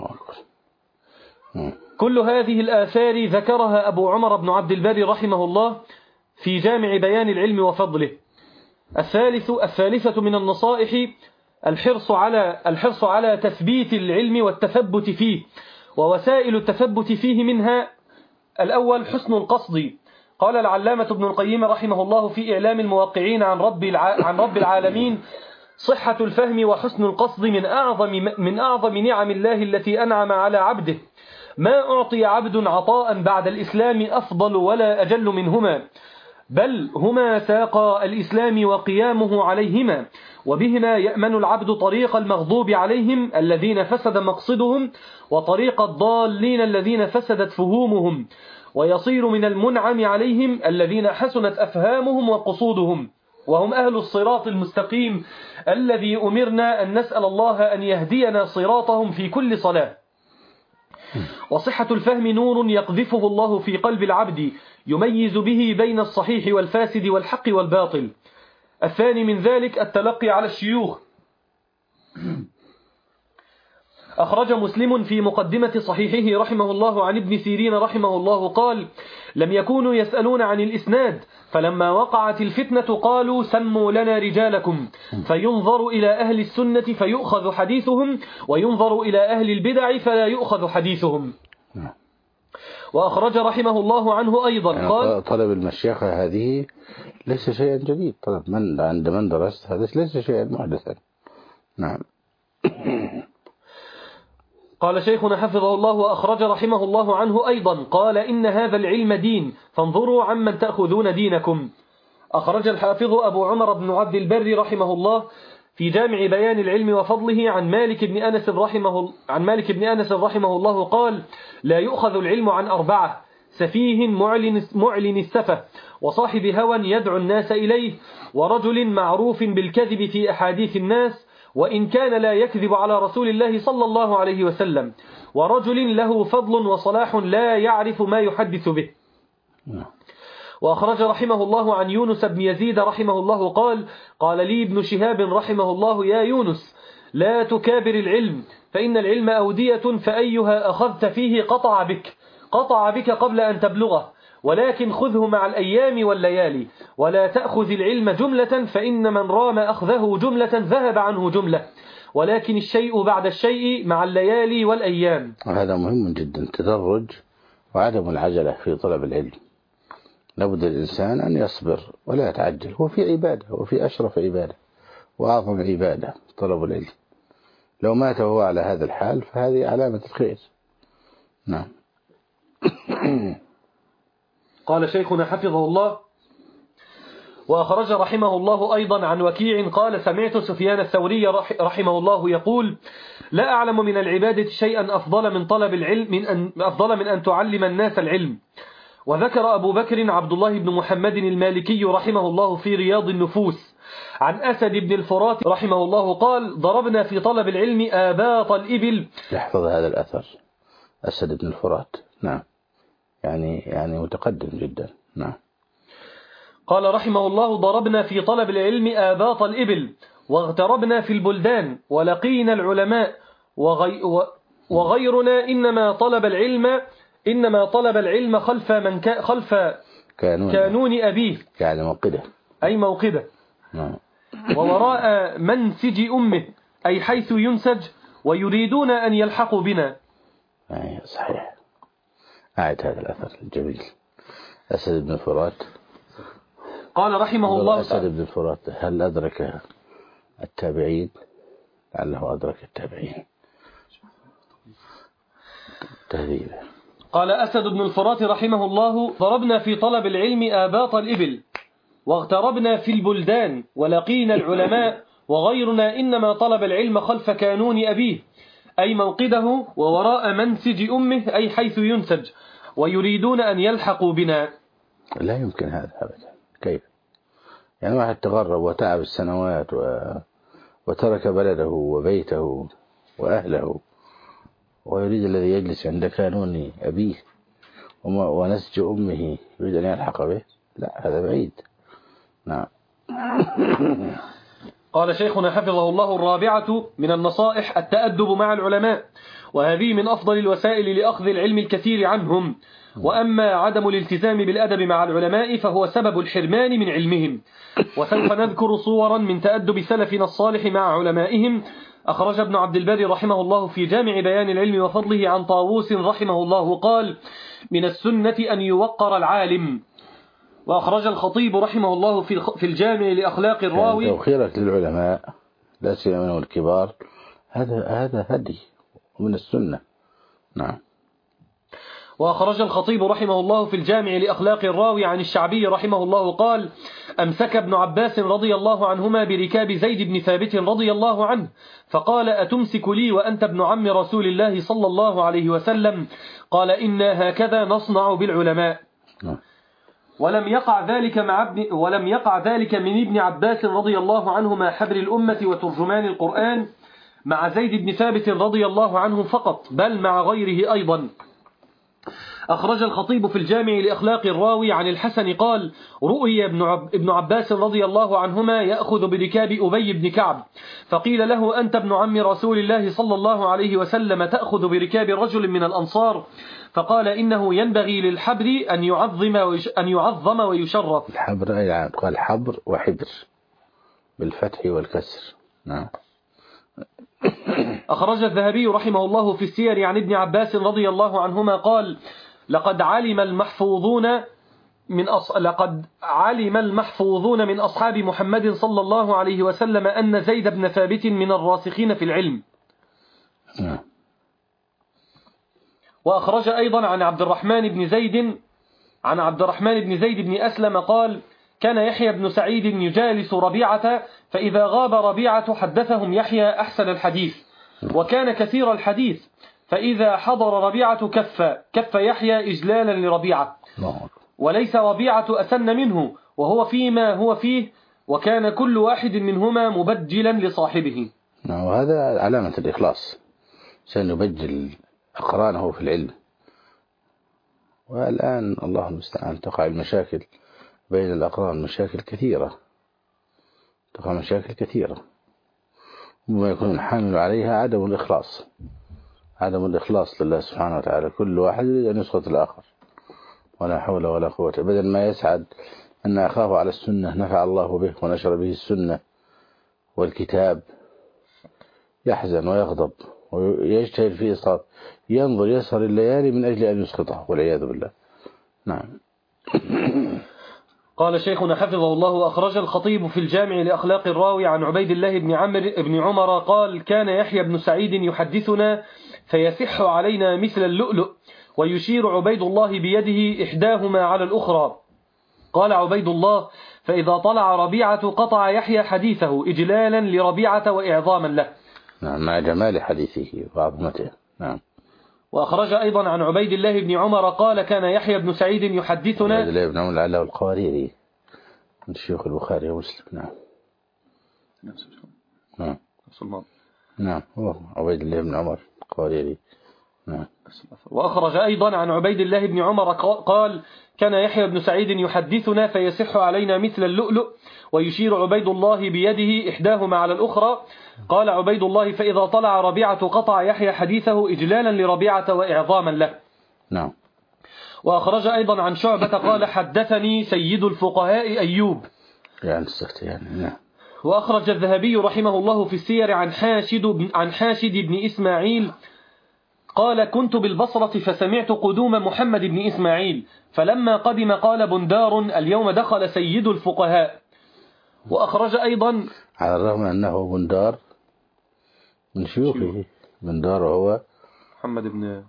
كل هذه الآثار ذكرها أبو عمر بن عبد البر رحمه الله في جامع بيان العلم وفضله. الثالثة من النصائح الحرص على تثبيت العلم والتثبت فيه، ووسائل التثبت فيه منها: الأول حسن القصد. قال العلامة ابن القيم رحمه الله في إعلام الموقعين عن رب العالمين: صحة الفهم وحسن القصد من أعظم نعم الله التي أنعم على عبده. ما أعطي عبد عطاء بعد الإسلام أفضل ولا أجل منهما، بل هما ساقا الإسلام وقيامه عليهما، وبهما يأمن العبد طريق المغضوب عليهم الذين فسد مقصدهم، وطريق الضالين الذين فسدت فهومهم، ويصير من المنعم عليهم الذين حسنت أفهامهم وقصودهم، وهم أهل الصراط المستقيم الذي أمرنا أن نسأل الله أن يهدينا صراطهم في كل صلاة. وصحة الفهم نور يقذفه الله في قلب العبد يميز به بين الصحيح والفاسد والحق والباطل. الثاني من ذلك التلقي على الشيوخ. أخرج مسلم في مقدمة صحيحه رحمه الله عن ابن سيرين رحمه الله قال: لم يكونوا يسألون عن الإسناد، فلما وقعت الفتنة قالوا: سموا لنا رجالكم، فينظر إلى أهل السنة فيؤخذ حديثهم، وينظر إلى أهل البدع فلا يؤخذ حديثهم. وأخرج رحمه الله عنه أيضا قال:
طلب المشيخة هذه ليس شيئا جديد، طلب عند من درست هذا ليس شيئا محدثا. نعم.
قال شيخنا حفظه الله: وأخرج رحمه الله عنه أيضا قال: إن هذا العلم دين، فانظروا عمن تأخذون دينكم. أخرج الحافظ أبو عمر بن عبد البر رحمه الله في جامع بيان العلم وفضله عن مالك بن أنس رحمه الله قال: لا يؤخذ العلم عن أربعة: سفيه معلن السفة، وصاحب هوى يدعو الناس إليه، ورجل معروف بالكذب في أحاديث الناس وإن كان لا يكذب على رسول الله صلى الله عليه وسلم، ورجل له فضل وصلاح لا يعرف ما يحدث به. وأخرج رحمه الله عن يونس بن يزيد رحمه الله قال: قال لي ابن شهاب رحمه الله: يا يونس، لا تكابر العلم، فإن العلم أودية، فأيها أخذت فيه قطع بك قبل أن تبلغه، ولكن خذه مع الأيام والليالي، ولا تأخذ العلم جملة، فإن من رام أخذه جملة ذهب عنه جملة، ولكن الشيء بعد الشيء مع الليالي والأيام.
وهذا مهم جدا، التدرج وعدم العجلة في طلب العلم. لابد الإنسان أن يصبر ولا يتعجل. هو في عبادة، وفي أشرف عبادة وأعظم عبادة طلب العلم. لو مات وهو على هذا الحال فهذه علامة الخير. نعم.
قال شيخنا حفظه الله: وأخرج رحمه الله أيضا عن وكيع قال: سمعت سفيان الثوري رحمه الله يقول: لا أعلم من العبادة شيئا أفضل من طلب العلم أفضل من أن تعلم الناس العلم. وذكر أبو بكر عبد الله بن محمد المالكي رحمه الله في رياض النفوس عن أسد بن الفرات رحمه الله قال: ضربنا في طلب العلم آباط الإبل.
يحفظ هذا الأثر أسد بن الفرات. نعم، يعني متقدم جدا. نعم.
قال رحمه الله: ضربنا في طلب العلم آباط الإبل، واغتربنا في البلدان ولقينا العلماء وغيرنا إنما طلب العلم خلف كانون أبيه
يعني موقده
أي موقده ووراء منسج أمه أي حيث ينسج ويريدون أن يلحقوا بنا.
صحيح. أعد هذا الأثر الجميل. أسد بن الفرات
قال رحمه الله
أسد بن الفرات هل أدرك التابعين؟ لعله أدرك التابعين. تهذيب.
قال أسد بن الفرات رحمه الله: ضربنا في طلب العلم آباط الإبل واغتربنا في البلدان ولقينا العلماء وغيرنا إنما طلب العلم خلف كانون أبيه أي موقده ووراء منسج أمه أي حيث ينسج ويريدون أن يلحقوا بنا.
لا يمكن هذا أبدا. كيف يعني واحد تغرب وتعب السنوات وترك بلده وبيته وأهله ويريد الذي يجلس عند كانون أبيه ونسج أمه يريد أن يلحق به؟ لا، هذا بعيد. نعم.
قال شيخنا حفظه الله: الرابعة من النصائح التأدب مع العلماء، وهذه من أفضل الوسائل لأخذ العلم الكثير عنهم. وأما عدم الالتزام بالأدب مع العلماء فهو سبب الحرمان من علمهم. وسوف نذكر صورا من تأدب سلفنا الصالح مع علمائهم. أخرج ابن عبد البر رحمه الله في جامع بيان العلم وفضله عن طاووس رحمه الله قال: من السنة أن يوقر العالم. وأخرج الخطيب رحمه الله في الجامع لأخلاق الراوي:
توقيرك للعلماء لا سيما منهم الكبار هذا هدي ومن السنة. نعم.
وأخرج الخطيب رحمه الله في الجامع لأخلاق الراوي عن الشعبي رحمه الله قال: أمسك ابن عباس رضي الله عنهما بركاب زيد بن ثابت رضي الله عنه فقال: أتمسك لي وأنت ابن عم رسول الله صلى الله عليه وسلم؟ قال: إنا هكذا نصنع بالعلماء. ولم يقع ذلك من ابن عباس رضي الله عنهما حبر الأمة وترجمان القرآن مع زيد بن ثابت رضي الله عنه فقط، بل مع غيره أيضا. أخرج الخطيب في الجامع لأخلاق الراوي عن الحسن قال: رؤي ابن عباس رضي الله عنهما يأخذ بركاب أبي بن كعب، فقيل له: أنت ابن عم رسول الله صلى الله عليه وسلم تأخذ بركاب رجل من الأنصار؟ فقال: إنه ينبغي للحبر أن يعظم ويشرف.
الحبر يعني قال حبر وحبر بالفتح والكسر. نعم.
أخرج الذهبي رحمه الله في السير عن ابن عباس رضي الله عنهما قال: لقد علم المحفوظون من أصحاب محمد صلى الله عليه وسلم أن زيد بن ثابت من الراسخين في العلم. وأخرج أيضا عن عبد الرحمن بن زيد بن أسلم قال: كان يحيى بن سعيد يجالس ربيعة، فإذا غاب ربيعة حدثهم يحيى أحسن الحديث، وكان كثير الحديث، فإذا حضر ربيعة كف يحيى إجلالا لربيعة، وليس ربيعة أسن منه وهو فيما هو فيه، وكان كل واحد منهما مبجلا لصاحبه.
وهذا علامة الإخلاص، سنبجل أقرانه في العلم. والآن الله المستعان تقع المشاكل بين الأقران، مشاكل كثيرة، وما يكون الحامل عليها عدم الإخلاص لله سبحانه وتعالى. كل واحد يريد أن يسقط الآخر، ولا حول ولا قوة. بدل ما يسعد أن أخاه على السنة نفع الله به ونشر به السنة والكتاب، يحزن ويغضب ويجتهد في إسقاط، يسهر الليالي من أجل أن يسقطه والعياذ بالله. نعم.
قال شيخنا حفظه الله: أخرج الخطيب في الجامع لأخلاق الراوي عن عبيد الله بن عمر قال: كان يحيى بن سعيد يحدثنا فيسح علينا مثل اللؤلؤ، ويشير عبيد الله بيده إحداهما على الأخرى. قال عبيد الله: فإذا طلع ربيعة قطع يحيى حديثه إجلالا لربيعة وإعظاما له.
نعم، مع جمال حديثه وعظمته. نعم.
وأخرج أيضا عن عبيد الله بن عمر قال: كان يحيى بن سعيد يحدثنا.
عبيد الله بن عمر العلاء القواريري من شيوخ البخاري ومسلم. نعم. هو عبيد الله بن عمر القواريري
وأخرج أيضا عن عبيد الله بن عمر قال كان يحيى بن سعيد يحدثنا فيصح علينا مثل اللؤلؤ، ويشير عبيد الله بيده إحداهما على الأخرى. قال عبيد الله فإذا طلع ربيعة قطع يحيى حديثه إجلالا لربيعة وإعظاما له.
نعم.
وأخرج أيضا عن شعبة قال حدثني سيد الفقهاء أيوب.
يعني نعم.
وأخرج الذهبي رحمه الله في السير عن حاشد بن إسماعيل قال كنت بالبصرة فسمعت قدوم محمد بن إسماعيل، فلما قدم قال بندار اليوم دخل سيد الفقهاء. وأخرج أيضا
على الرغم أنه بندار من شيوخه، بندار هو محمد بن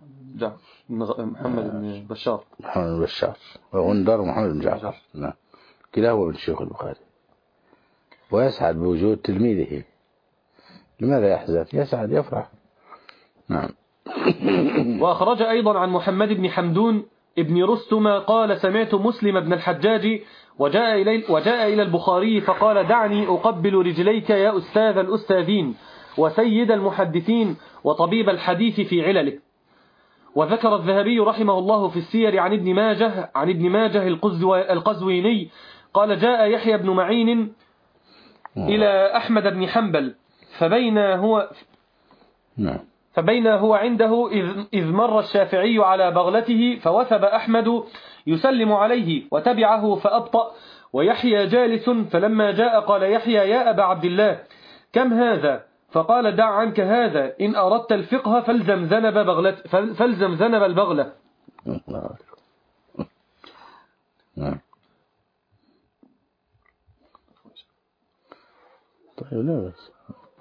بشار،
وغندار محمد بن جعفر. نعم. كلاهما من شيوخ البخاري، ويسعد بوجود تلميذه. لماذا يحزن؟ يسعد، يفرح. نعم.
وأخرج أيضا عن محمد بن حمدون ابن رستم قال سمعت مسلم بن الحجاج وجاء إلى البخاري فقال دعني أقبل رجليك يا أستاذ الأستاذين وسيد المحدثين وطبيب الحديث في علله. وذكر الذهبي رحمه الله في السير عن ابن ماجه القزويني قال جاء يحيى بن معين إلى أحمد بن حنبل فبين هو عنده إذ مر الشافعي على بغلته فوثب أحمد يسلم عليه وتبعه فأبطأ ويحيى جالس، فلما جاء قال يحيى يا أبا عبد الله كم هذا؟ فقال دع عنك هذا، إن أردت الفقه فالزم ذنب البغلة.
طيب لا بس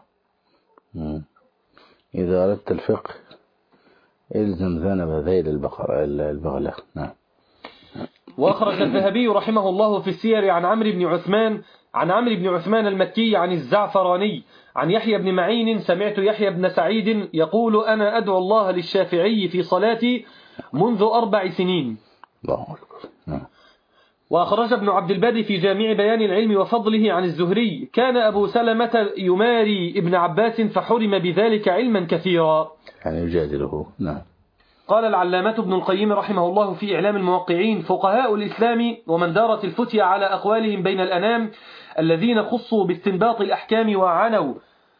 إذا أردت الفقه إلزم ذنب ذيل البغلة. نعم.
وأخرج الذهبي رحمه الله في السير عن عمرو بن عثمان المكي عن الزعفراني عن يحيى بن معين سمعت يحيى بن سعيد يقول أنا أدعو الله للشافعي في صلاتي منذ 4 سنين.
الله أكبر. نعم.
وأخرج ابن عبد البادي في جامع بيان العلم وفضله عن الزهري كان أبو سلمة يماري ابن عباس فحرم بذلك علما كثيرا،
يعني يجادله. نعم.
قال العلامة ابن القيم رحمه الله في إعلام الموقعين فقهاء الإسلام ومن دارت الفتية على أقوالهم بين الأنام الذين خصوا باستنباط الأحكام وعنوا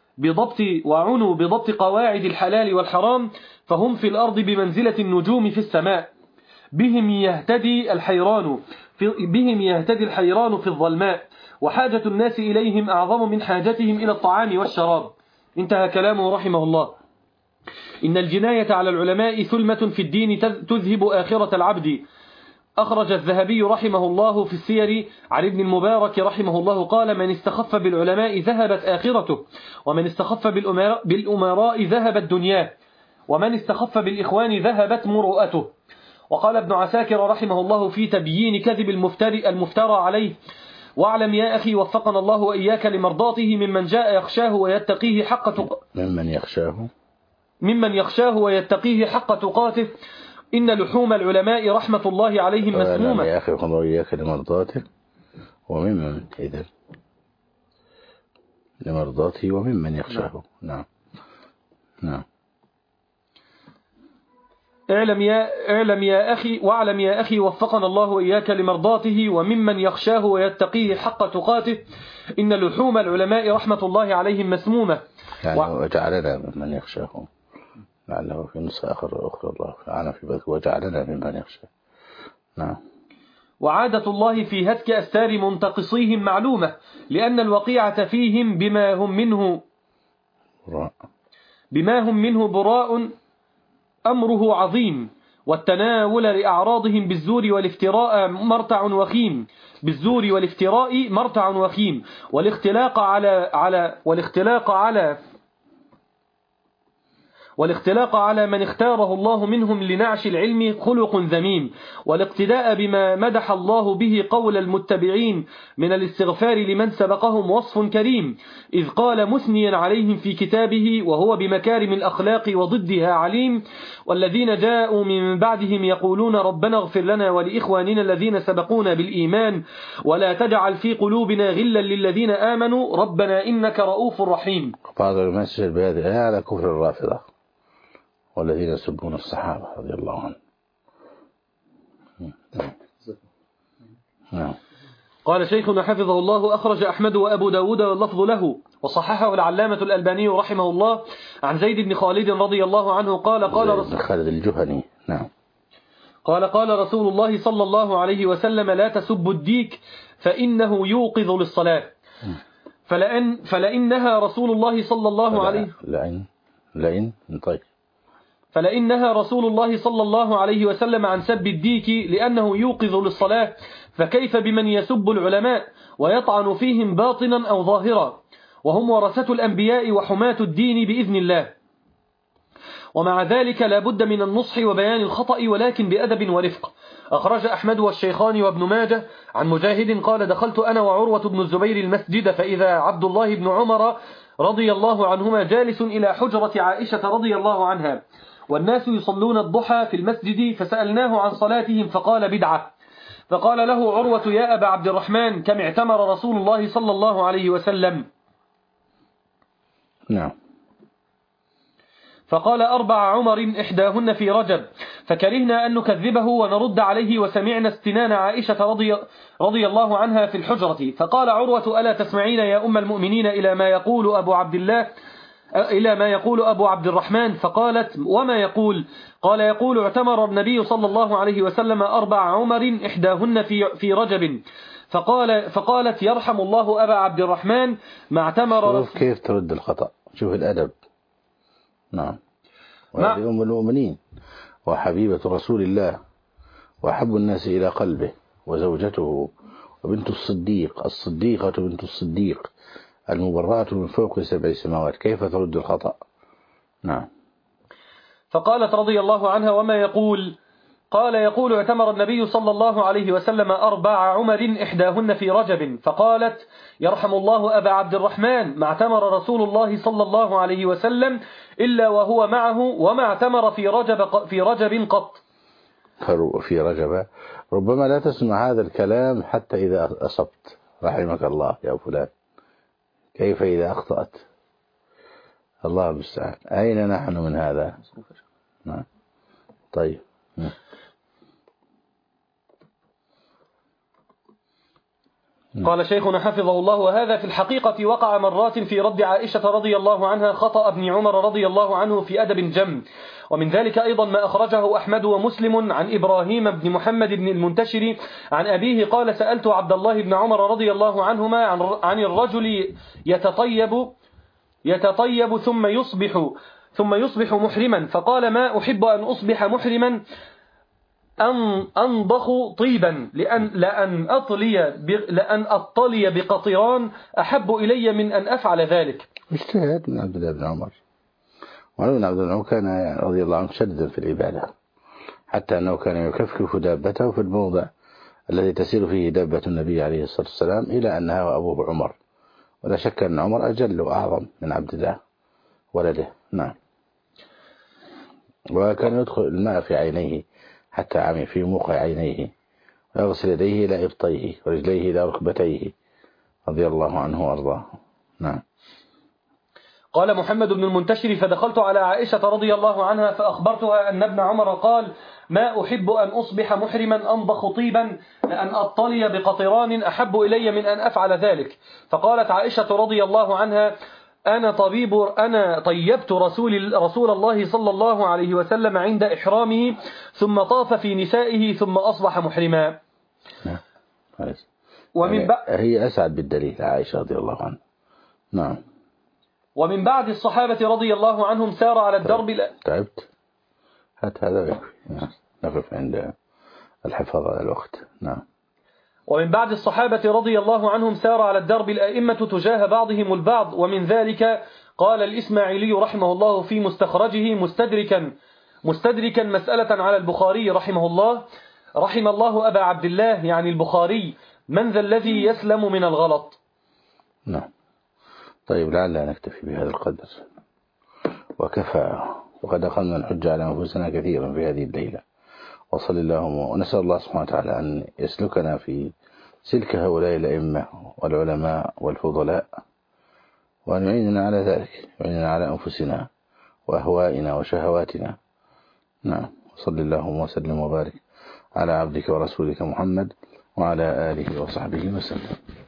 بضبط قواعد الحلال والحرام فهم في الأرض بمنزلة النجوم في السماء، بهم يهتدي الحيران في الظلماء، وحاجة الناس إليهم أعظم من حاجتهم إلى الطعام والشراب. انتهى كلامه رحمه الله. إن الجناية على العلماء ثلمة في الدين تذهب آخرة العبد. أخرج الذهبي رحمه الله في السير عن ابن المبارك رحمه الله قال من استخف بالعلماء ذهبت آخرته، ومن استخف بالأمراء ذهبت دنياه، ومن استخف بالإخوان ذهبت مروءته. وقال ابن عساكر رحمه الله في تبيين كذب المفترى عليه واعلم يا أخي وفقنا الله وإياك لمرضاته ممن جاء يخشاه ويتقيه حق تقاته إن لحوم العلماء رحمة الله عليهم مسمومة.
يا أخي وفقنا الله وإياك لمرضاته وممن إذن لمرضاته وممن يخشاه. نعم. نعم.
اعلم يا أخي واعلم يا أخي وفقنا الله وإياك لمرضاته وممن يخشاه ويتقيه حق تقاته إن لحوم العلماء رحمة الله عليهم مسمومة.
يعني وجعلنا ممن يخشاه، لعله في نسخة أخرى الله تعالى في بذك وجعلنا ممن يخشاه. نعم.
وعادة الله في هتك أستار منتقصيهم معلومة، لأن الوقيعة فيهم بما هم منه براء أمره عظيم، والتناول لأعراضهم بالزور والافتراء مرتع وخيم، والاختلاق على من اختاره الله منهم لنعش العلم خلق ذميم، والاقتداء بما مدح الله به قول المتبعين من الاستغفار لمن سبقهم وصف كريم، إذ قال مثنيا عليهم في كتابه وهو بمكارم الأخلاق وضدها عليم والذين جاءوا من بعدهم يقولون ربنا اغفر لنا ولإخواننا الذين سبقونا بالإيمان ولا تجعل في قلوبنا غلا للذين آمنوا ربنا إنك رؤوف رحيم.
بعض المسجد بهذه الآية على كفر الرافضة والذين يسبون الصحابة رضي الله عنهم. نعم.
قال شيخنا حفظه الله: أخرج أحمد وأبو داود واللفظ له، وصححه العلامة الألباني رحمه الله عن زيد بن خالد رضي الله عنه قال
زيد بن خالد الجهني. نعم.
قال رسول الله صلى الله عليه وسلم: لا تسبوا الديك فإنه يوقظ للصلاة. فلئنها رسول الله صلى الله عليه
طيب.
فلئنها رسول الله صلى الله عليه وسلم عن سب الديك لأنه يوقظ للصلاة، فكيف بمن يسب العلماء ويطعن فيهم باطنا أو ظاهرا، وهم ورثة الأنبياء وحماة الدين بإذن الله. ومع ذلك لا بد من النصح وبيان الخطأ، ولكن بأدب ورفق. أخرج أحمد والشيخان وابن ماجه عن مجاهد قال: دخلت أنا وعروة بن الزبير المسجد، فإذا عبد الله بن عمر رضي الله عنهما جالس إلى حجرة عائشة رضي الله عنها، والناس يصلون الضحى في المسجد، فسألناه عن صلاتهم فقال: بدعة. فقال له عروة: يا أبا عبد الرحمن، كم اعتمر رسول الله صلى الله عليه وسلم؟
نعم.
فقال: 4 عمر إحداهن في رجب، فكرهنا أن نكذبه ونرد عليه، وسمعنا استنان عائشة رضي الله عنها في الحجرة. فقال عروة: ألا تسمعين يا أم المؤمنين إلى ما يقول أبو عبد الرحمن؟ فقالت: وما يقول؟ قال: يقول: اعتمر النبي صلى الله عليه وسلم 4 عمر إحداهن في رجب. فقالت: يرحم الله أبا عبد الرحمن، ما اعتمر.
شوف كيف ترد الخطأ، شوف الأدب. نعم. وهذه أم المؤمنين وحبيبة رسول الله وأحب الناس إلى قلبه، وزوجته وبنت الصديقة بنت الصديق المبرأة من فوق 7 سماوات، كيف ترد الخطأ؟ نعم.
فقالت رضي الله عنها: وما يقول؟ قال: يقول: اعتمر النبي صلى الله عليه وسلم 4 عمر إحداهن في رجب. فقالت: يرحم الله أبا عبد الرحمن، ما اعتمر رسول الله صلى الله عليه وسلم إلا وهو معه، وما اعتمر في رجب قط.
في رجب ربما لا تسمع هذا الكلام حتى إذا أصبت، رحمك الله يا فلان، كيف إذا أخطأت؟ الله المستعان. أين نحن من هذا؟ نعم. طيب.
قال شيخنا حفظه الله: وهذا في الحقيقة وقع مرات في رد عائشة رضي الله عنها خطأ ابن عمر رضي الله عنه في أدب جم. ومن ذلك أيضا ما أخرجه أحمد ومسلم عن إبراهيم بن محمد بن المنتشر عن أبيه قال: سألت عبد الله بن عمر رضي الله عنهما عن الرجل يتطيب ثم يصبح محرما، فقال: ما أحب أن أصبح محرما أنضخ طيبا، لأن أطلي بقطران أحب إلي من أن أفعل ذلك.
اجتهاد من عبد الله بن عمر. وعن عبد الله بن عمر كان رضي الله عنه شديدا في العبادة، حتى أنه كان يكفكف دابته في الموضع الذي تسير فيه دابة النبي عليه الصلاة والسلام، إلى أنها وأبوه عمر، ولا شك أن عمر أجل وأعظم من عبد الله ولده. نعم. وكان يدخل الماء في عينيه حتى عمي في موقع عينيه، ويغسل يديه إلى إبطيه ورجليه إلى ركبتيه رضي الله عنه وأرضاه. نعم.
قال محمد بن المنتشر: فدخلت على عائشة رضي الله عنها فأخبرتها أن ابن عمر قال: ما أحب أن أصبح محرما أنضخ طيبا، لأن أطلي بقطران أحب إلي من أن أفعل ذلك. فقالت عائشة رضي الله عنها: أنا طيبت رسول الله صلى الله عليه وسلم عند إحرامه، ثم طاف في نسائه، ثم أصبح محرما.
هي أسعد بالدليل عائشة رضي الله عنها. نعم.
ومن بعد الصحابة رضي الله عنهم سار على الدرب.
تعبت؟ هذا يكفي، نقف عند الحفاظ على الوقت. نعم.
ومن بعد الصحابة رضي الله عنهم سار على الدرب الأئمة تجاه بعضهم البعض. ومن ذلك قال الإسماعيلي رحمه الله في مستخرجه مستدركا مسألة على البخاري رحمه الله: رحم الله أبا عبد الله، يعني البخاري، من ذا الذي يسلم من الغلط.
نعم. طيب، لعلنا نكتفي بهذا القدر وكفى، وقد أخذنا الحج على أنفسنا كثيرا في هذه الليلة. وصل اللهم، ونسأل الله سبحانه وتعالى أن يسلكنا في سلك هؤلاء الأئمة والعلماء والفضلاء، وأن يعيننا على ذلك، يعيننا على أنفسنا وأهوائنا وشهواتنا، نعم. صلى الله وسلم وبارك على عبدك ورسولك محمد وعلى آله وصحبه وسلم.